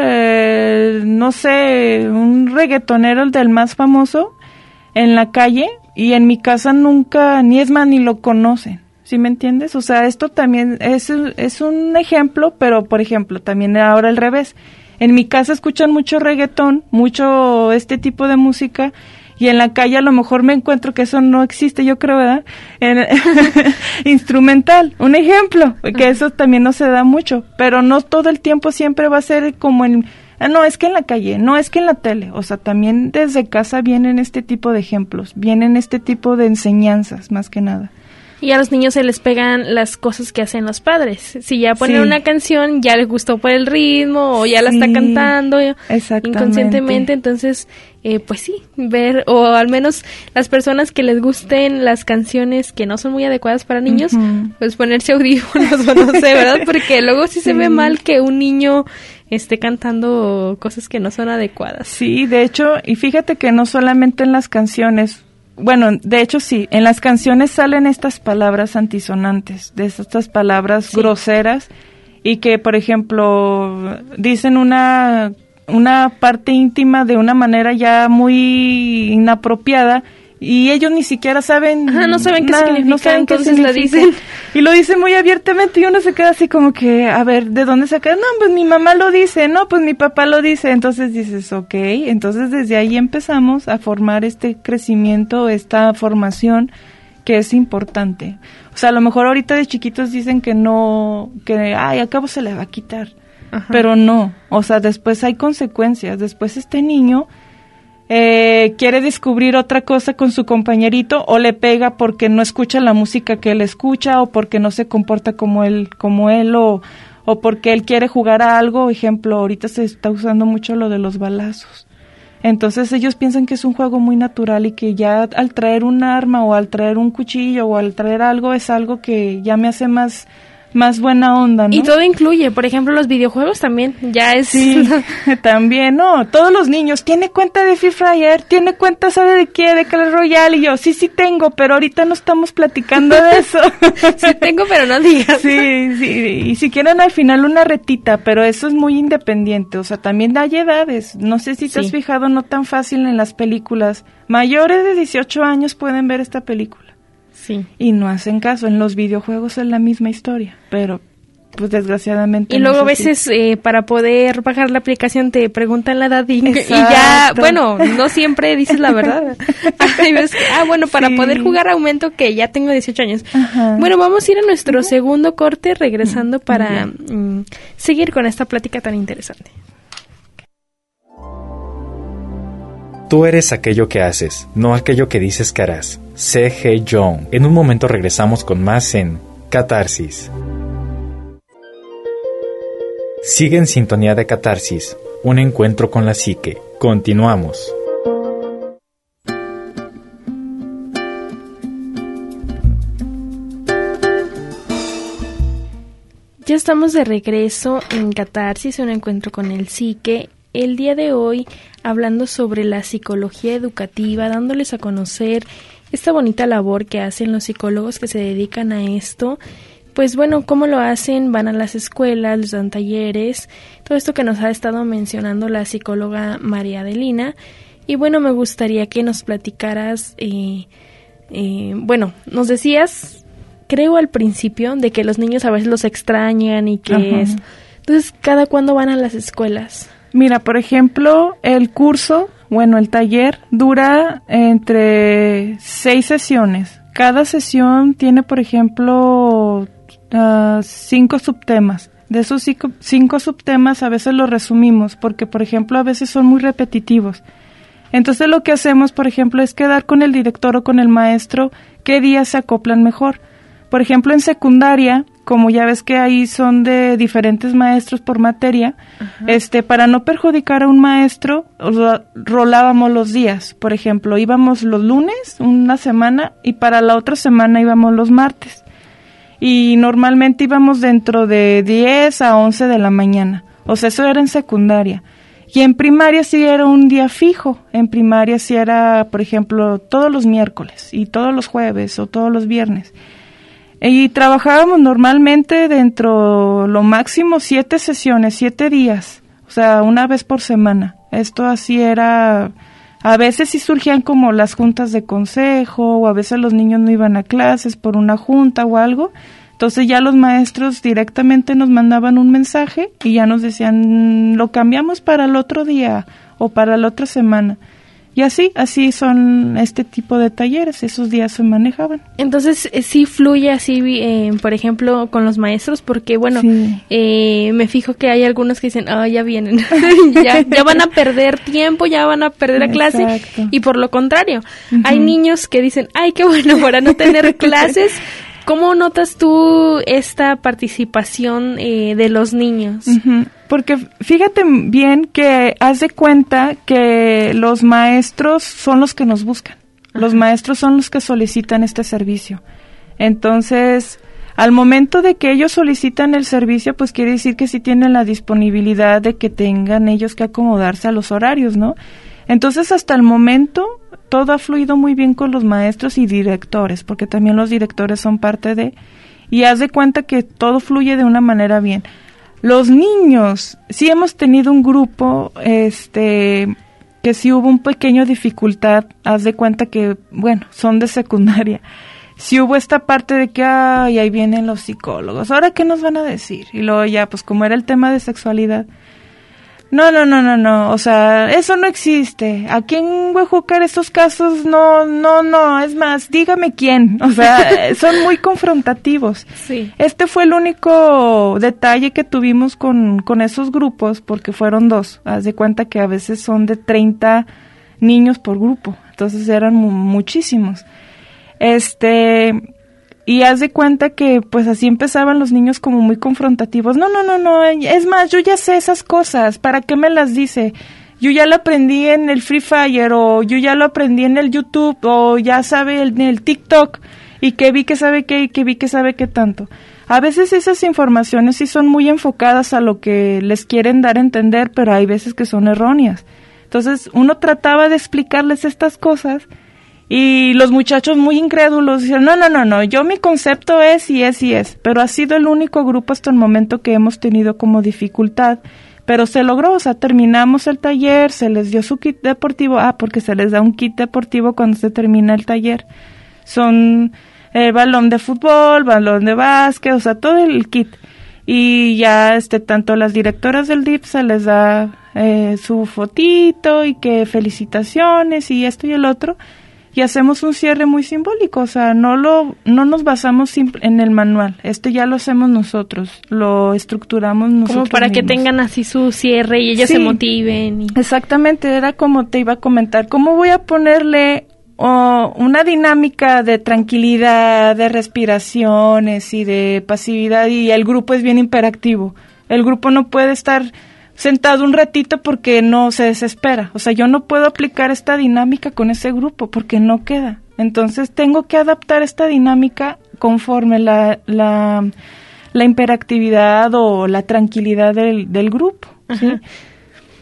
eh, no sé, un reggaetonero, el del más famoso, en la calle, y en mi casa nunca, ni es más, ni lo conocen. ¿Sí me entiendes? O sea, esto también es, es un ejemplo, pero, por ejemplo, también ahora al revés. En mi casa escuchan mucho reggaetón, mucho este tipo de música, y en la calle a lo mejor me encuentro que eso no existe, yo creo, ¿verdad? En, instrumental, un ejemplo, que eso también no se da mucho, pero no todo el tiempo siempre va a ser como en, ah, no, es que en la calle, no, es que en la tele, o sea, también desde casa vienen este tipo de ejemplos, vienen este tipo de enseñanzas, más que nada. Y a los niños se les pegan las cosas que hacen los padres. Si ya ponen sí. una canción, ya les gustó por el ritmo, o ya la sí, está cantando inconscientemente, entonces, eh, pues sí, ver, o al menos las personas que les gusten las canciones que no son muy adecuadas para niños, uh-huh. pues ponerse audífonos, o no sé, ¿verdad? Porque luego sí, sí se ve mal que un niño esté cantando cosas que no son adecuadas. Sí, de hecho, y fíjate que no solamente en las canciones, bueno, de hecho sí, en las canciones salen estas palabras antisonantes, de estas palabras sí. groseras, y que, por ejemplo, dicen una una parte íntima de una manera ya muy inapropiada, y ellos ni siquiera saben Ajá, no saben qué nada, significa, no saben entonces qué la dicen. Y lo dicen muy abiertamente y uno se queda así como que, a ver, ¿de dónde saca? No, pues mi mamá lo dice, no, pues mi papá lo dice. Entonces dices, ok, entonces desde ahí empezamos a formar este crecimiento, esta formación que es importante. O sea, a lo mejor ahorita de chiquitos dicen que no, que, ay, al cabo se le va a quitar. Ajá. Pero no, o sea, después hay consecuencias. Después este niño Eh, quiere descubrir otra cosa con su compañerito o le pega porque no escucha la música que él escucha o porque no se comporta como él como él o, o porque él quiere jugar a algo. Ejemplo, ahorita se está usando mucho lo de los balazos. Entonces ellos piensan que es un juego muy natural y que ya al traer un arma o al traer un cuchillo o al traer algo es algo que ya me hace más más buena onda, ¿no? Y todo incluye, por ejemplo, los videojuegos también, ya es... Sí, también, no, todos los niños, ¿tiene cuenta de Free Fire? ¿Tiene cuenta, sabe de qué? De Clash Royale, y yo, sí, sí tengo, pero ahorita no estamos platicando de eso. Sí tengo, pero no digas. Sí, sí, y si quieren al final una retita, pero eso es muy independiente, o sea, también hay edades, no sé si te sí. has fijado, no tan fácil en las películas, mayores de dieciocho años pueden ver esta película. Sí. Y no hacen caso. En los videojuegos es la misma historia, pero pues desgraciadamente. Y luego a veces eh, para poder bajar la aplicación te preguntan la edad y, y ya, bueno, no siempre dices la verdad. Hay veces que, ah, bueno, para sí. poder jugar aumento que ya tengo dieciocho años. Ajá. Bueno, vamos a ir a nuestro uh-huh. segundo corte regresando para uh-huh. mm, seguir con esta plática tan interesante. Tú eres aquello que haces, no aquello que dices que harás. C G. Jung. En un momento regresamos con más en Catarsis. Sigue en sintonía de Catarsis, un encuentro con la psique. Continuamos. Ya estamos de regreso en Catarsis, un encuentro con el psique. El día de hoy hablando sobre la psicología educativa, dándoles a conocer esta bonita labor que hacen los psicólogos que se dedican a esto, pues bueno, ¿cómo lo hacen? Van a las escuelas, les dan talleres, todo esto que nos ha estado mencionando la psicóloga María Adelina. Y bueno, me gustaría que nos platicaras, eh, eh, bueno, nos decías, creo al principio, de que los niños a veces los extrañan y que Ajá. es... Entonces, ¿cada cuándo van a las escuelas? Mira, por ejemplo, el curso, bueno, el taller dura entre seis sesiones. Cada sesión tiene, por ejemplo... Uh, cinco subtemas. De esos cinco, cinco subtemas a veces los resumimos porque, por ejemplo, a veces son muy repetitivos. Entonces lo que hacemos, por ejemplo, es quedar con el director o con el maestro qué días se acoplan mejor. Por ejemplo, en secundaria, como ya ves que ahí son de diferentes maestros por materia, Ajá. este, para no perjudicar a un maestro, ro- rolábamos los días. Por ejemplo, íbamos los lunes, una semana, y para la otra semana íbamos los martes. Y normalmente íbamos dentro de diez a once de la mañana. O sea, eso era en secundaria. Y en primaria sí era un día fijo. En primaria sí era, por ejemplo, todos los miércoles y todos los jueves o todos los viernes. Y trabajábamos normalmente dentro, lo máximo, siete sesiones, siete días. O sea, una vez por semana. Esto así era... A veces sí surgían como las juntas de consejo, o a veces los niños no iban a clases por una junta o algo. Entonces ya los maestros directamente nos mandaban un mensaje y ya nos decían, lo cambiamos para el otro día o para la otra semana. Y así, así son este tipo de talleres, esos días se manejaban. Entonces, eh, sí fluye así, eh, por ejemplo, con los maestros, porque bueno, sí. eh, me fijo que hay algunos que dicen, ah, oh, ya vienen, ya, ya van a perder tiempo, ya van a perder la clase, Exacto. y por lo contrario, uh-huh. hay niños que dicen, ay, qué bueno, para no tener clases. ¿Cómo notas tú esta participación eh, de los niños? Uh-huh. Porque fíjate bien que haz de cuenta que los maestros son los que nos buscan. Ajá. Los maestros son los que solicitan este servicio. Entonces, al momento de que ellos solicitan el servicio, pues quiere decir que sí tienen la disponibilidad de que tengan ellos que acomodarse a los horarios, ¿no? Entonces, hasta el momento, todo ha fluido muy bien con los maestros y directores, porque también los directores son parte de... Y haz de cuenta que todo fluye de una manera bien. Los niños, sí hemos tenido un grupo, este, que sí hubo un pequeño dificultad, haz de cuenta que, bueno, son de secundaria. Sí hubo esta parte de que, ay, ahí vienen los psicólogos, ¿ahora qué nos van a decir? Y luego ya, pues como era el tema de sexualidad, no, no, no, no, no, o sea, eso no existe. Aquí en Huejúcar estos casos no, no, no, es más, dígame quién, o sea, son muy confrontativos. Sí. Este fue el único detalle que tuvimos con, con esos grupos, porque fueron dos. Haz de cuenta que a veces son de treinta niños por grupo, entonces eran mu- muchísimos. Este... Y haz de cuenta que pues así empezaban los niños como muy confrontativos. No, no, no, no, es más, yo ya sé esas cosas, ¿para qué me las dice? Yo ya lo aprendí en el Free Fire, o yo ya lo aprendí en el YouTube, o ya sabe en el TikTok, y que vi que sabe qué, y que vi que sabe qué tanto. A veces esas informaciones sí son muy enfocadas a lo que les quieren dar a entender, pero hay veces que son erróneas. Entonces uno trataba de explicarles estas cosas, y los muchachos muy incrédulos dicen, no, no, no, no, yo mi concepto es y es y es, pero ha sido el único grupo hasta el momento que hemos tenido como dificultad, pero se logró, o sea, terminamos el taller, se les dio su kit deportivo, ah, porque se les da un kit deportivo cuando se termina el taller, son eh, balón de fútbol, balón de básquet, o sea, todo el kit, y ya este tanto las directoras del D I P se les da eh, su fotito y que felicitaciones y esto y el otro, y hacemos un cierre muy simbólico, o sea, no lo no nos basamos en el manual, este ya lo hacemos nosotros, lo estructuramos nosotros. Como para mismos. Que tengan así su cierre y ellos sí, se motiven. Y... Exactamente, era como te iba a comentar, ¿cómo voy a ponerle oh, una dinámica de tranquilidad, de respiraciones y de pasividad, y el grupo es bien hiperactivo? El grupo no puede estar sentado un ratito porque no se desespera. O sea, yo no puedo aplicar esta dinámica con ese grupo porque no queda. Entonces tengo que adaptar esta dinámica conforme la la, la hiperactividad o la tranquilidad del, del grupo, ¿sí?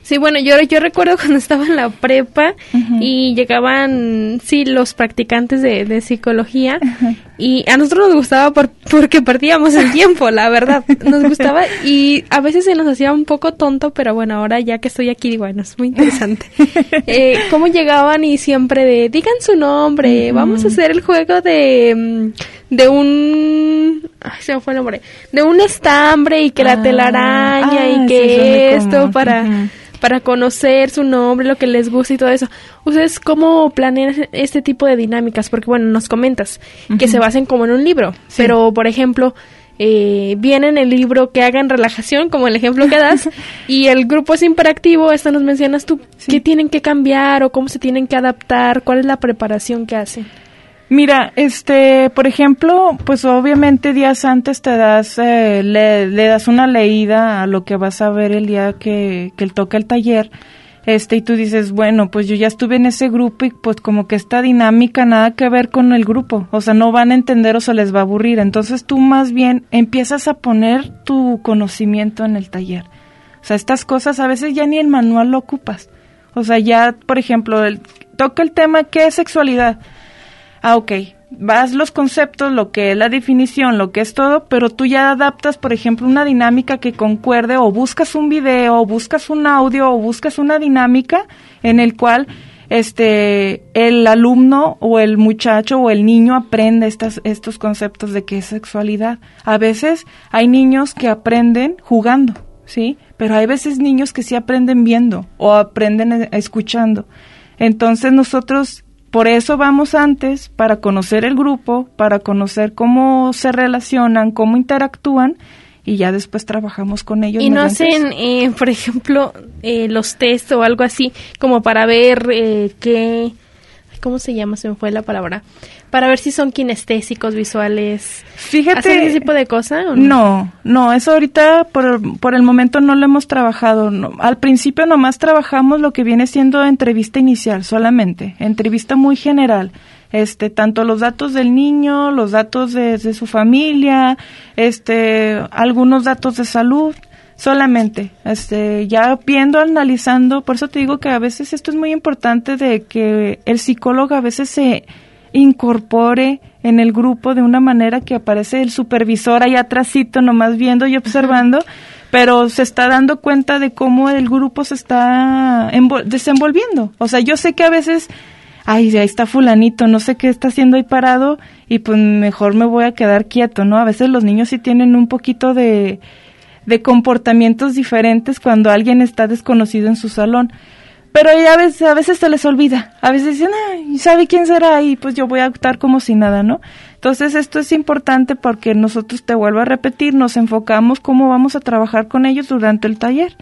Sí, bueno, yo yo recuerdo cuando estaba en la prepa Uh-huh. y llegaban, sí, los practicantes de, de psicología Uh-huh. y a nosotros nos gustaba por, porque perdíamos el tiempo, la verdad, nos gustaba y a veces se nos hacía un poco tonto, pero bueno, ahora ya que estoy aquí, digo, bueno, es muy interesante. eh, cómo llegaban y siempre de, digan su nombre, Uh-huh. vamos a hacer el juego de, de un, ay, se me fue el nombre, de un estambre y que la Ah, telaraña ah, y sí, que eso es muy esto común. para... Uh-huh. para conocer su nombre, lo que les gusta y todo eso. ¿Ustedes cómo planean este tipo de dinámicas? Porque, bueno, nos comentas uh-huh. que se basen como en un libro, sí. pero, por ejemplo, eh, viene en el libro que hagan relajación, como el ejemplo que das, y el grupo es imperactivo, esto nos mencionas tú, sí. ¿qué tienen que cambiar o cómo se tienen que adaptar? ¿Cuál es la preparación que hacen? Mira, este, por ejemplo, pues obviamente días antes te das, eh, le, le das una leída a lo que vas a ver el día que, que toca el taller, este, y tú dices, bueno, pues yo ya estuve en ese grupo y pues como que esta dinámica nada que ver con el grupo, o sea, no van a entender o se les va a aburrir, entonces tú más bien empiezas a poner tu conocimiento en el taller, o sea, estas cosas a veces ya ni el manual lo ocupas, o sea, ya, por ejemplo, el, toca el tema, ¿qué es sexualidad? Ah, ok, vas los conceptos, lo que es la definición, lo que es todo, pero tú ya adaptas, por ejemplo, una dinámica que concuerde, o buscas un video, o buscas un audio, o buscas una dinámica en el cual este el alumno o el muchacho o el niño aprende estas, estos conceptos de qué es sexualidad. A veces hay niños que aprenden jugando, ¿sí? Pero hay veces niños que sí aprenden viendo o aprenden escuchando. Entonces nosotros... Por eso vamos antes, para conocer el grupo, para conocer cómo se relacionan, cómo interactúan, y ya después trabajamos con ellos. ¿Y no hacen, eh, por ejemplo, eh, los test o algo así, como para ver eh, qué... ¿Cómo se llama? Se me fue la palabra. Para ver si son kinestésicos, visuales. Fíjate. ¿Hacen ese tipo de cosa o no? No, no, eso ahorita por, por el momento no lo hemos trabajado. No. Al principio nomás trabajamos lo que viene siendo entrevista inicial solamente, entrevista muy general. Este, tanto los datos del niño, los datos de, de su familia, este, algunos datos de salud. Solamente, este, ya viendo, analizando, por eso te digo que a veces esto es muy importante de que el psicólogo a veces se incorpore en el grupo de una manera que aparece el supervisor ahí atrásito nomás viendo y observando, pero se está dando cuenta de cómo el grupo se está envol- desenvolviendo. O sea, yo sé que a veces, ay, ahí está fulanito, no sé qué está haciendo ahí parado y pues mejor me voy a quedar quieto, ¿no? A veces los niños sí tienen un poquito de... de comportamientos diferentes cuando alguien está desconocido en su salón, pero ya a veces, a veces se les olvida, a veces dicen, ay, ¿sabe quién será? Y pues yo voy a actuar como si nada, ¿no? Entonces esto es importante porque nosotros, te vuelvo a repetir, nos enfocamos cómo vamos a trabajar con ellos durante el taller,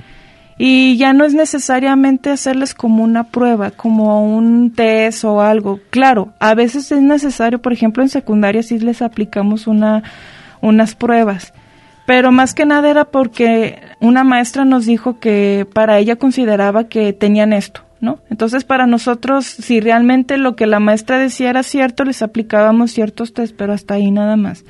y ya no es necesariamente hacerles como una prueba, como un test o algo. Claro, a veces es necesario, por ejemplo en secundaria sí les aplicamos una unas pruebas, pero más que nada era porque una maestra nos dijo que para ella consideraba que tenían esto, ¿no? Entonces para nosotros, si realmente lo que la maestra decía era cierto, les aplicábamos ciertos test, pero hasta ahí nada más.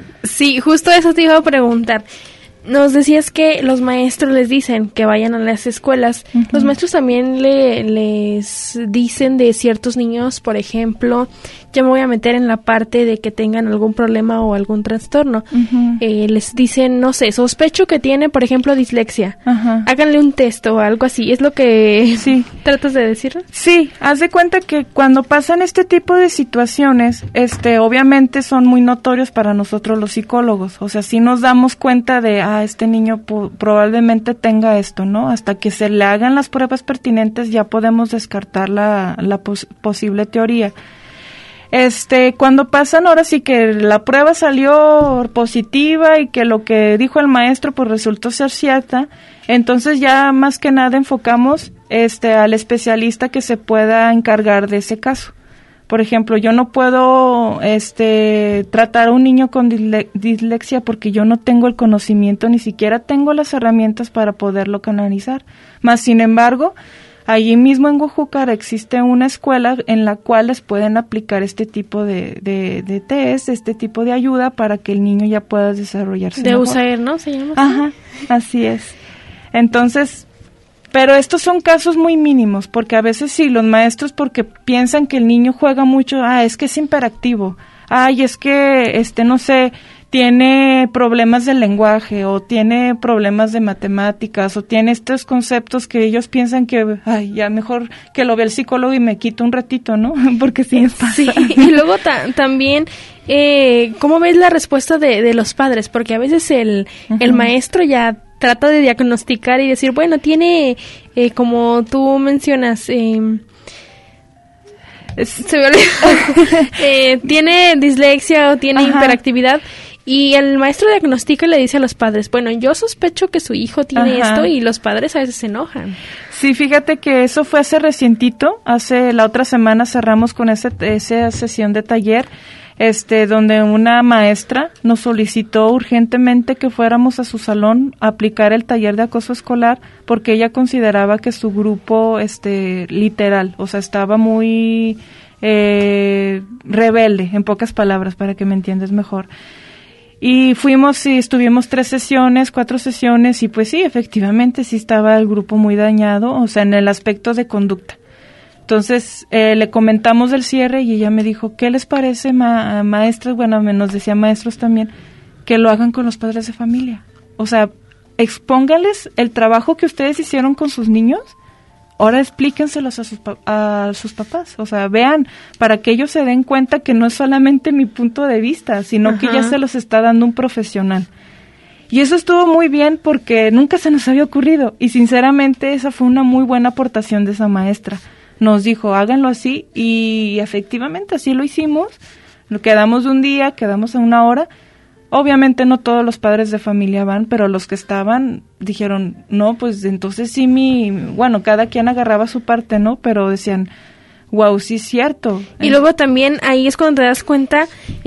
Sí, justo eso te iba a preguntar. Nos decías que los maestros les dicen que vayan a las escuelas. Uh-huh. Los maestros también le, les dicen de ciertos niños, por ejemplo, ya me voy a meter en la parte de que tengan algún problema o algún trastorno. Uh-huh. Eh, les dicen, no sé, sospecho que tiene, por ejemplo, dislexia. Uh-huh. Háganle un test o algo así. ¿Es lo que sí tratas de decir? Sí, haz de cuenta que cuando pasan este tipo de situaciones, este, obviamente son muy notorios para nosotros los psicólogos. O sea, sí nos damos cuenta de, ah, este niño po- probablemente tenga esto, ¿no? Hasta que se le hagan las pruebas pertinentes ya podemos descartar la, la pos- posible teoría. Este, cuando pasan, ahora sí que la prueba salió positiva y que lo que dijo el maestro pues resultó ser cierta, entonces ya más que nada enfocamos este al especialista que se pueda encargar de ese caso. Por ejemplo, yo no puedo este tratar a un niño con disle- dislexia porque yo no tengo el conocimiento, ni siquiera tengo las herramientas para poderlo canalizar. Más sin embargo, allí mismo en Guajúcar existe una escuela en la cual les pueden aplicar este tipo de, de, de test, este tipo de ayuda para que el niño ya pueda desarrollarse de mejor. U S A E R, ¿no? ¿Se llama? Ajá, así es. Entonces, Pero estos son casos muy mínimos, porque a veces sí, los maestros porque piensan que el niño juega mucho, ah, es que es hiperactivo, ay, es que, este, no sé, tiene problemas de lenguaje, o tiene problemas de matemáticas, o tiene estos conceptos que ellos piensan que, ay, ya mejor que lo vea el psicólogo y me quito un ratito, ¿no? Porque sí es pasa. Sí, y luego ta- también, eh, ¿cómo ves la respuesta de, de los padres? Porque a veces el, uh-huh. el maestro ya trata de diagnosticar y decir, bueno, tiene, eh, como tú mencionas, eh, se me olvidó, eh, tiene dislexia o tiene Ajá. hiperactividad, y el maestro diagnostica y le dice a los padres, bueno, yo sospecho que su hijo tiene Ajá. esto, y los padres a veces se enojan. Sí, fíjate que eso fue hace recientito, hace la otra semana cerramos con ese, esa sesión de taller, este, donde una maestra nos solicitó urgentemente que fuéramos a su salón a aplicar el taller de acoso escolar, porque ella consideraba que su grupo, este, literal, o sea, estaba muy eh, rebelde, en pocas palabras, para que me entiendas mejor. Y fuimos y estuvimos tres sesiones, cuatro sesiones, y pues sí, efectivamente sí estaba el grupo muy dañado, o sea, en el aspecto de conducta. Entonces, eh, le comentamos del cierre y ella me dijo, ¿qué les parece, ma- maestras? Bueno, nos decía maestros también, que lo hagan con los padres de familia. O sea, expóngales el trabajo que ustedes hicieron con sus niños, ahora explíquenselos a sus, pa- a sus papás. O sea, vean, para que ellos se den cuenta que no es solamente mi punto de vista, sino Ajá. que ya se los está dando un profesional. Y eso estuvo muy bien porque nunca se nos había ocurrido. Y sinceramente esa fue una muy buena aportación de esa maestra. Nos dijo, háganlo así, y efectivamente así lo hicimos. Lo quedamos un día, quedamos a una hora. Obviamente no todos los padres de familia van, pero los que estaban dijeron, no, pues entonces sí mi, bueno, cada quien agarraba su parte, ¿no? Pero decían, wow, sí es cierto. Y eh. luego también ahí es cuando te das cuenta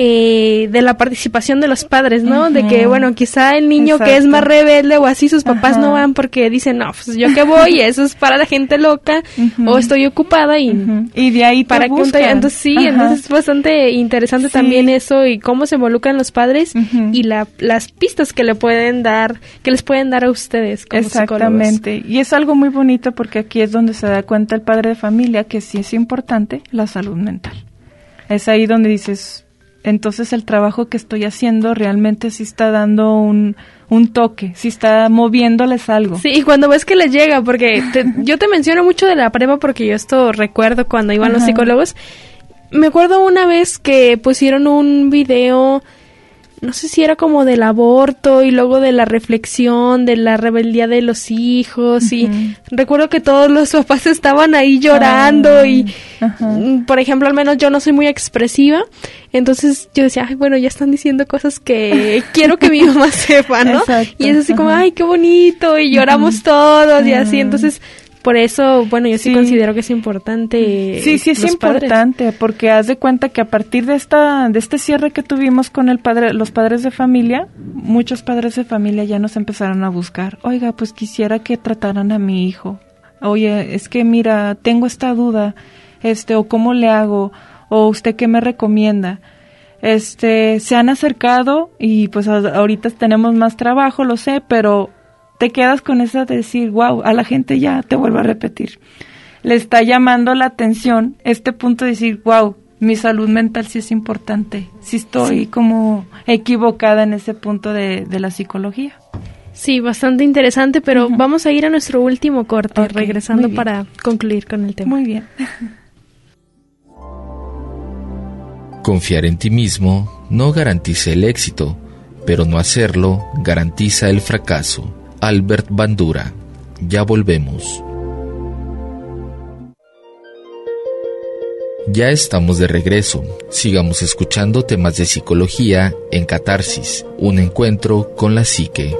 eh, de la participación de los padres, ¿no? Uh-huh. De que, bueno, quizá el niño Exacto. que es más rebelde o así, sus papás uh-huh. no van porque dicen, no, pues yo que voy, eso es para la gente loca, uh-huh. o estoy ocupada y... Uh-huh. Y de ahí para que un Entonces sí, uh-huh. entonces es bastante interesante sí. también eso y cómo se involucran los padres uh-huh. y la, las pistas que le pueden dar, que les pueden dar a ustedes como Exactamente. psicólogos. Y es algo muy bonito porque aquí es donde se da cuenta el padre de familia que sí es importante importante la salud mental. Es ahí donde dices, entonces el trabajo que estoy haciendo realmente sí está dando un, un toque, sí está moviéndoles algo. Sí, y cuando ves que les llega, porque te, yo te menciono mucho de la prepa porque yo esto recuerdo cuando iban Ajá. los psicólogos. Me acuerdo una vez que pusieron un video, no sé si era como del aborto y luego de la reflexión, de la rebeldía de los hijos uh-huh. y recuerdo que todos los papás estaban ahí llorando uh-huh. y uh-huh. por ejemplo, al menos yo no soy muy expresiva, entonces yo decía, ay, bueno, ya están diciendo cosas que quiero que mi mamá sepa, ¿no? Exacto. Y es así uh-huh. como, ay, qué bonito, y lloramos uh-huh. todos uh-huh. y así, entonces... Por eso, bueno, yo sí, sí considero que es importante. Sí, sí es importante, padres. Porque haz de cuenta que a partir de esta de este cierre que tuvimos con el padre, los padres de familia, muchos padres de familia ya nos empezaron a buscar. Oiga, pues quisiera que trataran a mi hijo. Oye, es que mira, tengo esta duda, este, o cómo le hago, o usted qué me recomienda. Este, se han acercado y pues ahorita tenemos más trabajo, lo sé, pero te quedas con esa de decir, wow, a la gente ya, te vuelvo a repetir, le está llamando la atención este punto de decir, wow, mi salud mental sí es importante, sí estoy sí. como equivocada en ese punto de, de la psicología. Sí, bastante interesante, pero uh-huh. vamos a ir a nuestro último corte, okay, regresando para concluir con el tema. Muy bien. Confiar en ti mismo no garantiza el éxito, pero no hacerlo garantiza el fracaso. Albert Bandura. Ya volvemos. Ya estamos de regreso. Sigamos escuchando temas de psicología en Catarsis, un encuentro con la psique.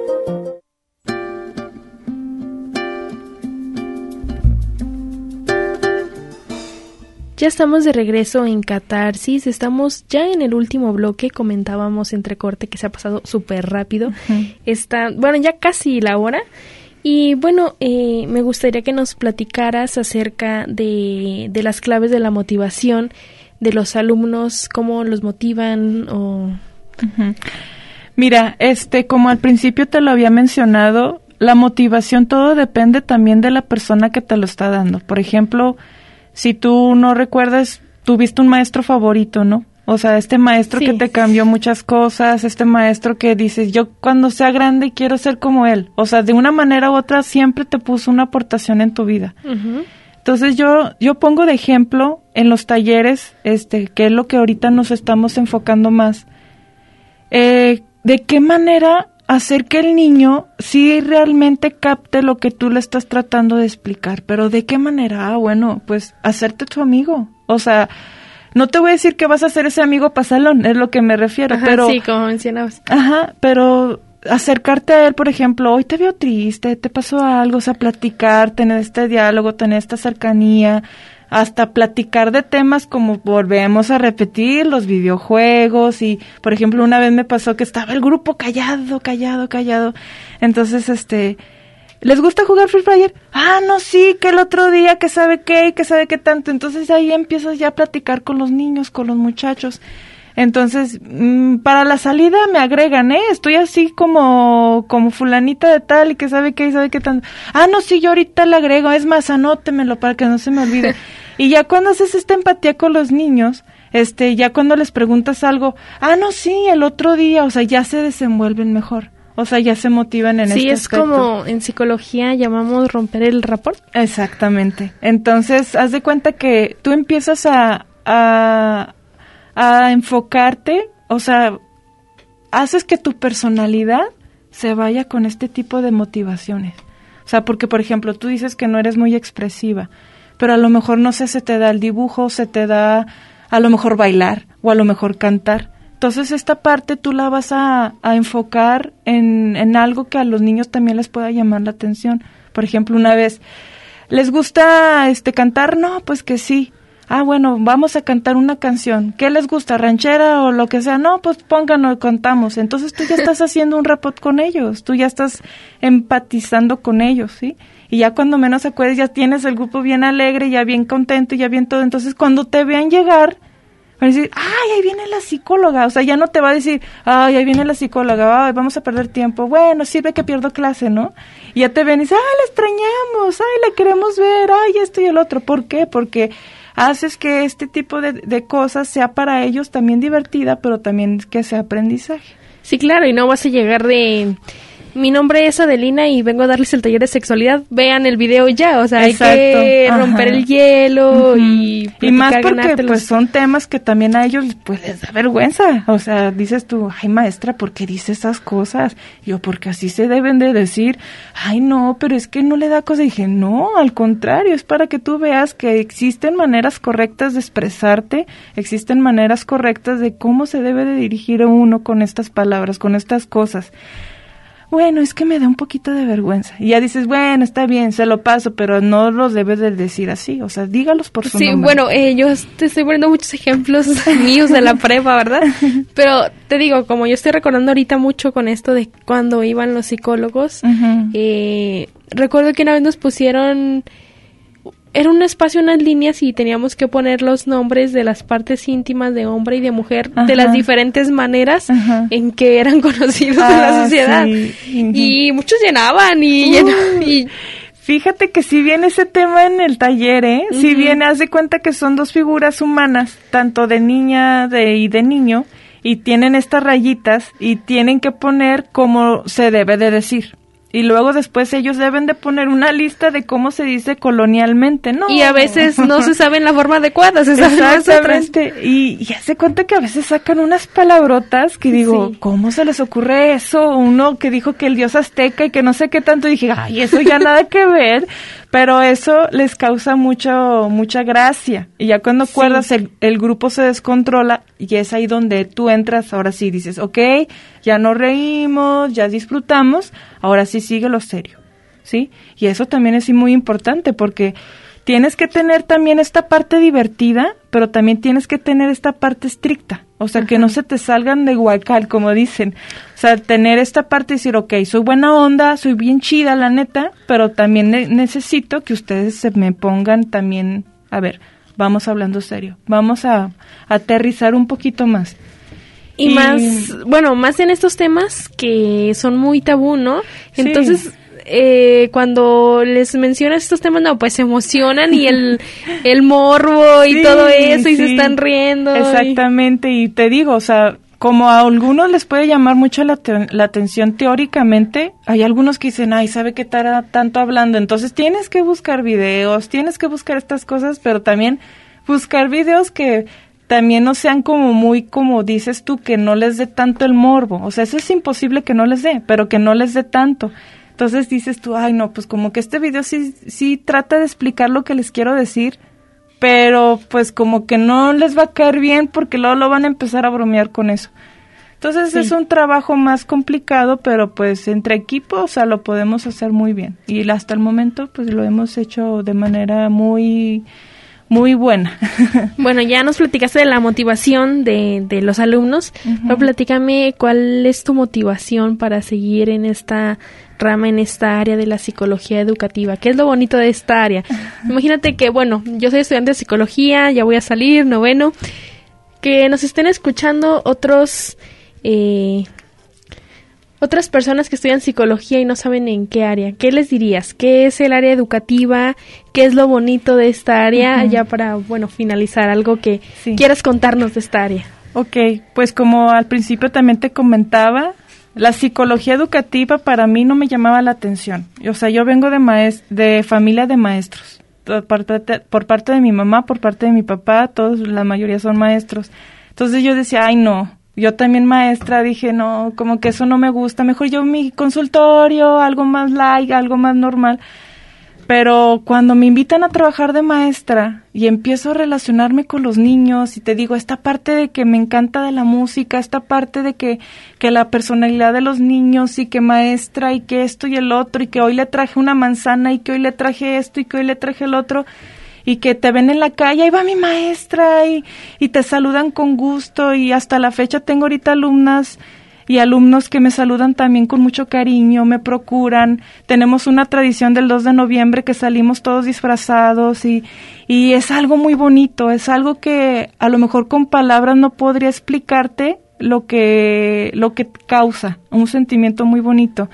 Ya estamos de regreso en Catarsis, estamos ya en el último bloque, comentábamos entre corte que se ha pasado súper rápido, uh-huh. Está, bueno, ya casi la hora, y bueno, eh, me gustaría que nos platicaras acerca de, de las claves de la motivación de los alumnos, cómo los motivan o... Uh-huh. Mira, este, como al principio te lo había mencionado, la motivación, todo depende también de la persona que te lo está dando. Por ejemplo, si tú no recuerdas, tuviste un maestro favorito, ¿no? O sea, este maestro sí. que te cambió muchas cosas, este maestro que dices, yo cuando sea grande quiero ser como él. O sea, de una manera u otra siempre te puso una aportación en tu vida. Uh-huh. Entonces yo yo pongo de ejemplo en los talleres, este, que es lo que ahorita nos estamos enfocando más. Eh, ¿de qué manera hacer que el niño sí realmente capte lo que tú le estás tratando de explicar? Pero ¿de qué manera? Ah, bueno, pues hacerte tu amigo. O sea, no te voy a decir que vas a ser ese amigo pasalón, es lo que me refiero. Ajá, pero sí, como mencionabas. Ajá, pero acercarte a él, por ejemplo, hoy te veo triste, te pasó algo, o sea, platicar, tener este diálogo, tener esta cercanía, hasta platicar de temas como volvemos a repetir, los videojuegos y, por ejemplo, una vez me pasó que estaba el grupo callado, callado, callado, entonces, este, ¿les gusta jugar Free Fire? Ah, no, sí, que el otro día, que sabe qué, que sabe qué tanto, entonces ahí empiezas ya a platicar con los niños, con los muchachos. Entonces, mmm, para la salida me agregan, ¿eh? Estoy así como como fulanita de tal y que sabe qué y sabe qué tanto. Ah, no, sí, yo ahorita le agrego, es más, anótemelo para que no se me olvide. Y ya cuando haces esta empatía con los niños, este, ya cuando les preguntas algo, ah, no, sí, el otro día, o sea, ya se desenvuelven mejor. O sea, ya se motivan en sí, este es aspecto. Como en psicología llamamos romper el rapport. Exactamente. Entonces, haz de cuenta que tú empiezas a... a a enfocarte, o sea, haces que tu personalidad se vaya con este tipo de motivaciones. O sea, porque, por ejemplo, tú dices que no eres muy expresiva, pero a lo mejor, no sé, se te da el dibujo, se te da a lo mejor bailar o a lo mejor cantar. Entonces, esta parte tú la vas a, a enfocar en, en algo que a los niños también les pueda llamar la atención. Por ejemplo, una vez, ¿les gusta este cantar? No, pues que sí. Ah, bueno, vamos a cantar una canción. ¿Qué les gusta? ¿Ranchera o lo que sea? No, pues pónganlo y contamos. Entonces tú ya estás haciendo un rapport con ellos, tú ya estás empatizando con ellos, ¿sí? Y ya cuando menos acuerdes ya tienes el grupo bien alegre, ya bien contento, ya bien todo. Entonces cuando te vean llegar, van a decir, ay, ahí viene la psicóloga. O sea, ya no te va a decir, ay, ahí viene la psicóloga, ay, vamos a perder tiempo. Bueno, sirve que pierdo clase, ¿no? Y ya te ven y dicen, ay, la extrañamos, ay, la queremos ver, ay, esto y el otro. ¿Por qué? Porque haces que este tipo de, de cosas sea para ellos también divertida, pero también que sea aprendizaje. Sí, claro, y no vas a llegar de... Mi nombre es Adelina y vengo a darles el taller de sexualidad. Vean el video ya, o sea, exacto, hay que ajá. romper el hielo uh-huh. y y más porque pues son temas que también a ellos pues les da vergüenza. O sea, dices tú, ay maestra, ¿por qué dice esas cosas? Yo, porque así se deben de decir. Ay no, pero es que no le da cosa. Y dije, no, al contrario, es para que tú veas que existen maneras correctas de expresarte, existen maneras correctas de cómo se debe de dirigir a uno con estas palabras, con estas cosas. Bueno, es que me da un poquito de vergüenza. Y ya dices, bueno, está bien, se lo paso, pero no los debes de decir así. O sea, dígalos por su sí, nombre. Sí, bueno, eh, yo te estoy poniendo muchos ejemplos míos de la prepa, ¿verdad? Pero te digo, como yo estoy recordando ahorita mucho con esto de cuando iban los psicólogos, uh-huh. eh, recuerdo que una vez nos pusieron... Era un espacio, unas líneas y teníamos que poner los nombres de las partes íntimas de hombre y de mujer ajá. de las diferentes maneras ajá. en que eran conocidos ah, en la sociedad. Sí. Uh-huh. Y muchos llenaban y, uh, llenaban y... Fíjate que si viene ese tema en el taller, ¿eh? Uh-huh. Si viene, haz de cuenta que son dos figuras humanas, tanto de niña de, y de niño, y tienen estas rayitas y tienen que poner como se debe de decir. Y luego después ellos deben de poner una lista de cómo se dice colonialmente, ¿no? Y a veces no se saben la forma adecuada, se saben exactamente. Y, y hace cuenta que a veces sacan unas palabrotas que digo, sí. ¿cómo se les ocurre eso? Uno que dijo que el dios azteca y que no sé qué tanto, y dije, ay, eso ya nada que ver. Pero eso les causa mucho, mucha gracia. Y ya cuando acuerdas, sí. el, el grupo se descontrola y es ahí donde tú entras. Ahora sí dices, ok, ya nos reímos, ya disfrutamos, ahora sí sigue lo serio, ¿sí? Y eso también es muy importante porque tienes que tener también esta parte divertida, pero también tienes que tener esta parte estricta. O sea, ajá. que no se te salgan de huacal, como dicen. O sea, tener esta parte y decir, ok, soy buena onda, soy bien chida, la neta, pero también ne- necesito que ustedes se me pongan también, a ver, vamos hablando serio, vamos a, a aterrizar un poquito más. Y, y más, bueno, más en estos temas que son muy tabú, ¿no? Entonces, sí. eh, cuando les mencionas estos temas, no, pues se emocionan y el, el morbo y sí, todo eso y sí. se están riendo. Exactamente, y... y te digo, o sea, como a algunos les puede llamar mucho la, te- la atención teóricamente, hay algunos que dicen, ay, ¿sabe qué estará tanto hablando? Entonces tienes que buscar videos, tienes que buscar estas cosas, pero también buscar videos que también no sean como muy, como dices tú, que no les dé tanto el morbo. O sea, eso es imposible que no les dé, pero que no les dé tanto. Entonces dices tú, ay, no, pues como que este video sí, sí trata de explicar lo que les quiero decir, pero pues como que no les va a caer bien porque luego lo van a empezar a bromear con eso. Entonces sí. es un trabajo más complicado, pero pues entre equipo, o sea, lo podemos hacer muy bien. Y hasta el momento, pues lo hemos hecho de manera muy... muy buena. Bueno, ya nos platicaste de la motivación de, de los alumnos, uh-huh. pero platícame cuál es tu motivación para seguir en esta rama, en esta área de la psicología educativa. ¿Qué es lo bonito de esta área? Uh-huh. Imagínate que, bueno, yo soy estudiante de psicología, ya voy a salir, noveno, que nos estén escuchando otros... Eh, otras personas que estudian psicología y no saben en qué área. ¿Qué les dirías? ¿Qué es el área educativa? ¿Qué es lo bonito de esta área? Uh-huh. Ya para, bueno, finalizar, algo que sí. quieras contarnos de esta área. Ok, pues como al principio también te comentaba, la psicología educativa para mí no me llamaba la atención. O sea, yo vengo de maest- de familia de maestros. Por parte, por parte de mi mamá, por parte de mi papá, todos, la mayoría son maestros. Entonces yo decía, ay no, yo también maestra, dije, no, como que eso no me gusta, mejor yo mi consultorio, algo más light, algo más normal. Pero cuando me invitan a trabajar de maestra y empiezo a relacionarme con los niños y te digo, esta parte de que me encanta de la música, esta parte de que, que la personalidad de los niños y que maestra y que esto y el otro y que hoy le traje una manzana y que hoy le traje esto y que hoy le traje el otro, y que te ven en la calle, ahí va mi maestra, y, y te saludan con gusto, y hasta la fecha tengo ahorita alumnas y alumnos que me saludan también con mucho cariño, me procuran. Tenemos una tradición del dos de noviembre que salimos todos disfrazados, y, y es algo muy bonito, es algo que a lo mejor con palabras no podría explicarte lo que, lo que causa, un sentimiento muy bonito.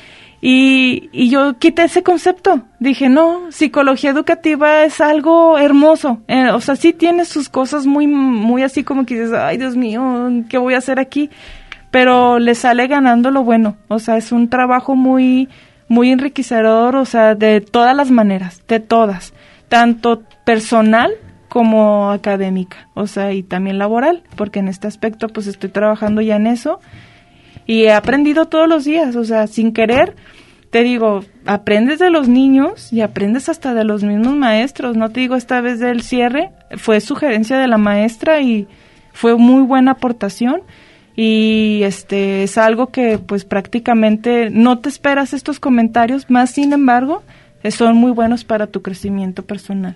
Y, y yo quité ese concepto, dije, no, psicología educativa es algo hermoso, eh, o sea, sí tiene sus cosas muy, muy así como que dices, ay Dios mío, ¿qué voy a hacer aquí? Pero le sale ganando lo bueno, o sea, es un trabajo muy, muy enriquecedor, o sea, de todas las maneras, de todas, tanto personal como académica, o sea, y también laboral, porque en este aspecto pues estoy trabajando ya en eso. Y he aprendido todos los días, o sea, sin querer, te digo, aprendes de los niños y aprendes hasta de los mismos maestros. No te digo, esta vez del cierre, fue sugerencia de la maestra y fue muy buena aportación. Y este es algo que pues prácticamente no te esperas estos comentarios, más sin embargo, son muy buenos para tu crecimiento personal.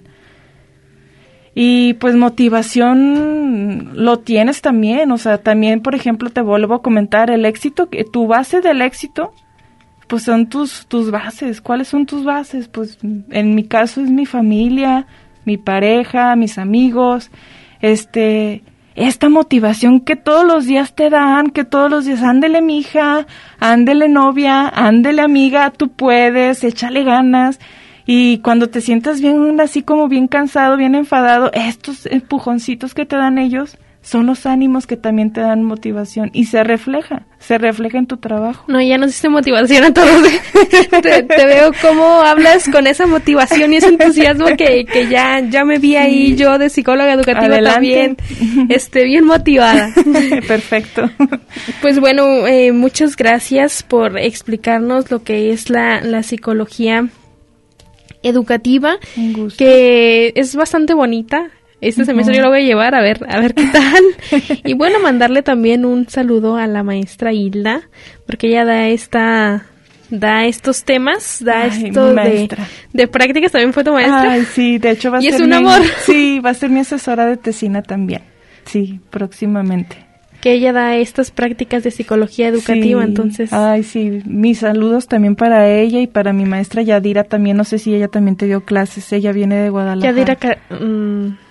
Y pues motivación lo tienes también, o sea, también, por ejemplo, te vuelvo a comentar, el éxito, que tu base del éxito, pues son tus tus bases. ¿Cuáles son tus bases? Pues en mi caso es mi familia, mi pareja, mis amigos, este, esta motivación que todos los días te dan, que todos los días, ándele mija, ándele novia, ándele amiga, tú puedes, échale ganas. Y cuando te sientas bien, así como bien cansado, bien enfadado, estos empujoncitos que te dan ellos son los ánimos que también te dan motivación. Y se refleja, se refleja en tu trabajo. No, ya nos diste motivación a todos. te, te veo cómo hablas con esa motivación y ese entusiasmo que, que ya, ya me vi ahí sí. Yo de psicóloga educativa. Adelante. También, este, bien motivada. Perfecto. Pues bueno, eh, muchas gracias por explicarnos lo que es la, la psicología educativa, que es bastante bonita. Este uh-huh. semestre yo lo voy a llevar a ver, a ver qué tal. Y bueno, mandarle también un saludo a la maestra Hilda, porque ella da esta, da estos temas, da Ay, esto de, de prácticas. También fue tu maestra. Ay, sí, de hecho va a y ser es un mi, amor. Sí, va a ser mi asesora de tesina también. Sí, próximamente. Que ella da estas prácticas de psicología educativa, sí. Entonces. Ay, sí, mis saludos también para ella y para mi maestra Yadira también, no sé si ella también te dio clases, ella viene de Guadalajara. Yadira, um,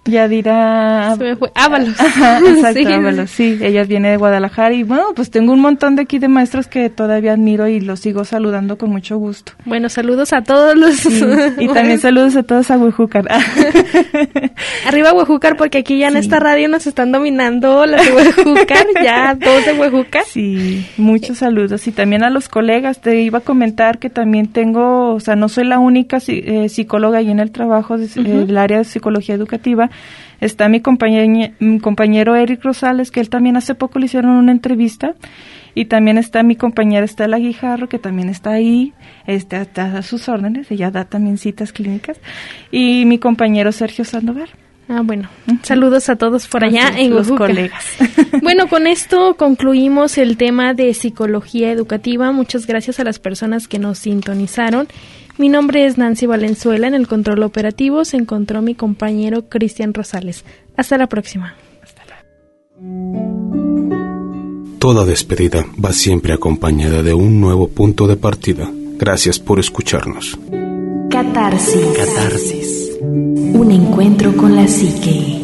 Yadira... Se me fue. Ábalos. Ajá, exacto, sí. Ábalos, sí. Ella viene de Guadalajara y bueno, pues tengo un montón de aquí de maestros que todavía admiro y los sigo saludando con mucho gusto. Bueno, saludos a todos los... Sí, y también saludos a todos a Huejúcar. Arriba Huejúcar, porque aquí ya en sí. esta radio nos están dominando las de Huejúcar, ya todos de Huejúcar. Sí, muchos saludos. Y también a los colegas, te iba a comentar que también tengo, o sea, no soy la única eh, psicóloga ahí en el trabajo del de, uh-huh. eh, área de psicología educativa. Está mi compañero, mi compañero Eric Rosales, que él también hace poco le hicieron una entrevista. Y también está mi compañera Estela Guijarro, que también está ahí, está, está a sus órdenes, ella da también citas clínicas. Y mi compañero Sergio Sandoval. Ah, bueno, uh-huh. saludos a todos por allá Así en los Oaxaca. colegas. Bueno, con esto concluimos el tema de psicología educativa. Muchas gracias a las personas que nos sintonizaron. Mi nombre es Nancy Valenzuela. En el control operativo se encontró mi compañero Cristian Rosales. Hasta la próxima. Hasta la... Toda despedida va siempre acompañada de un nuevo punto de partida. Gracias por escucharnos. Catarsis. Catarsis. Un encuentro con la psique.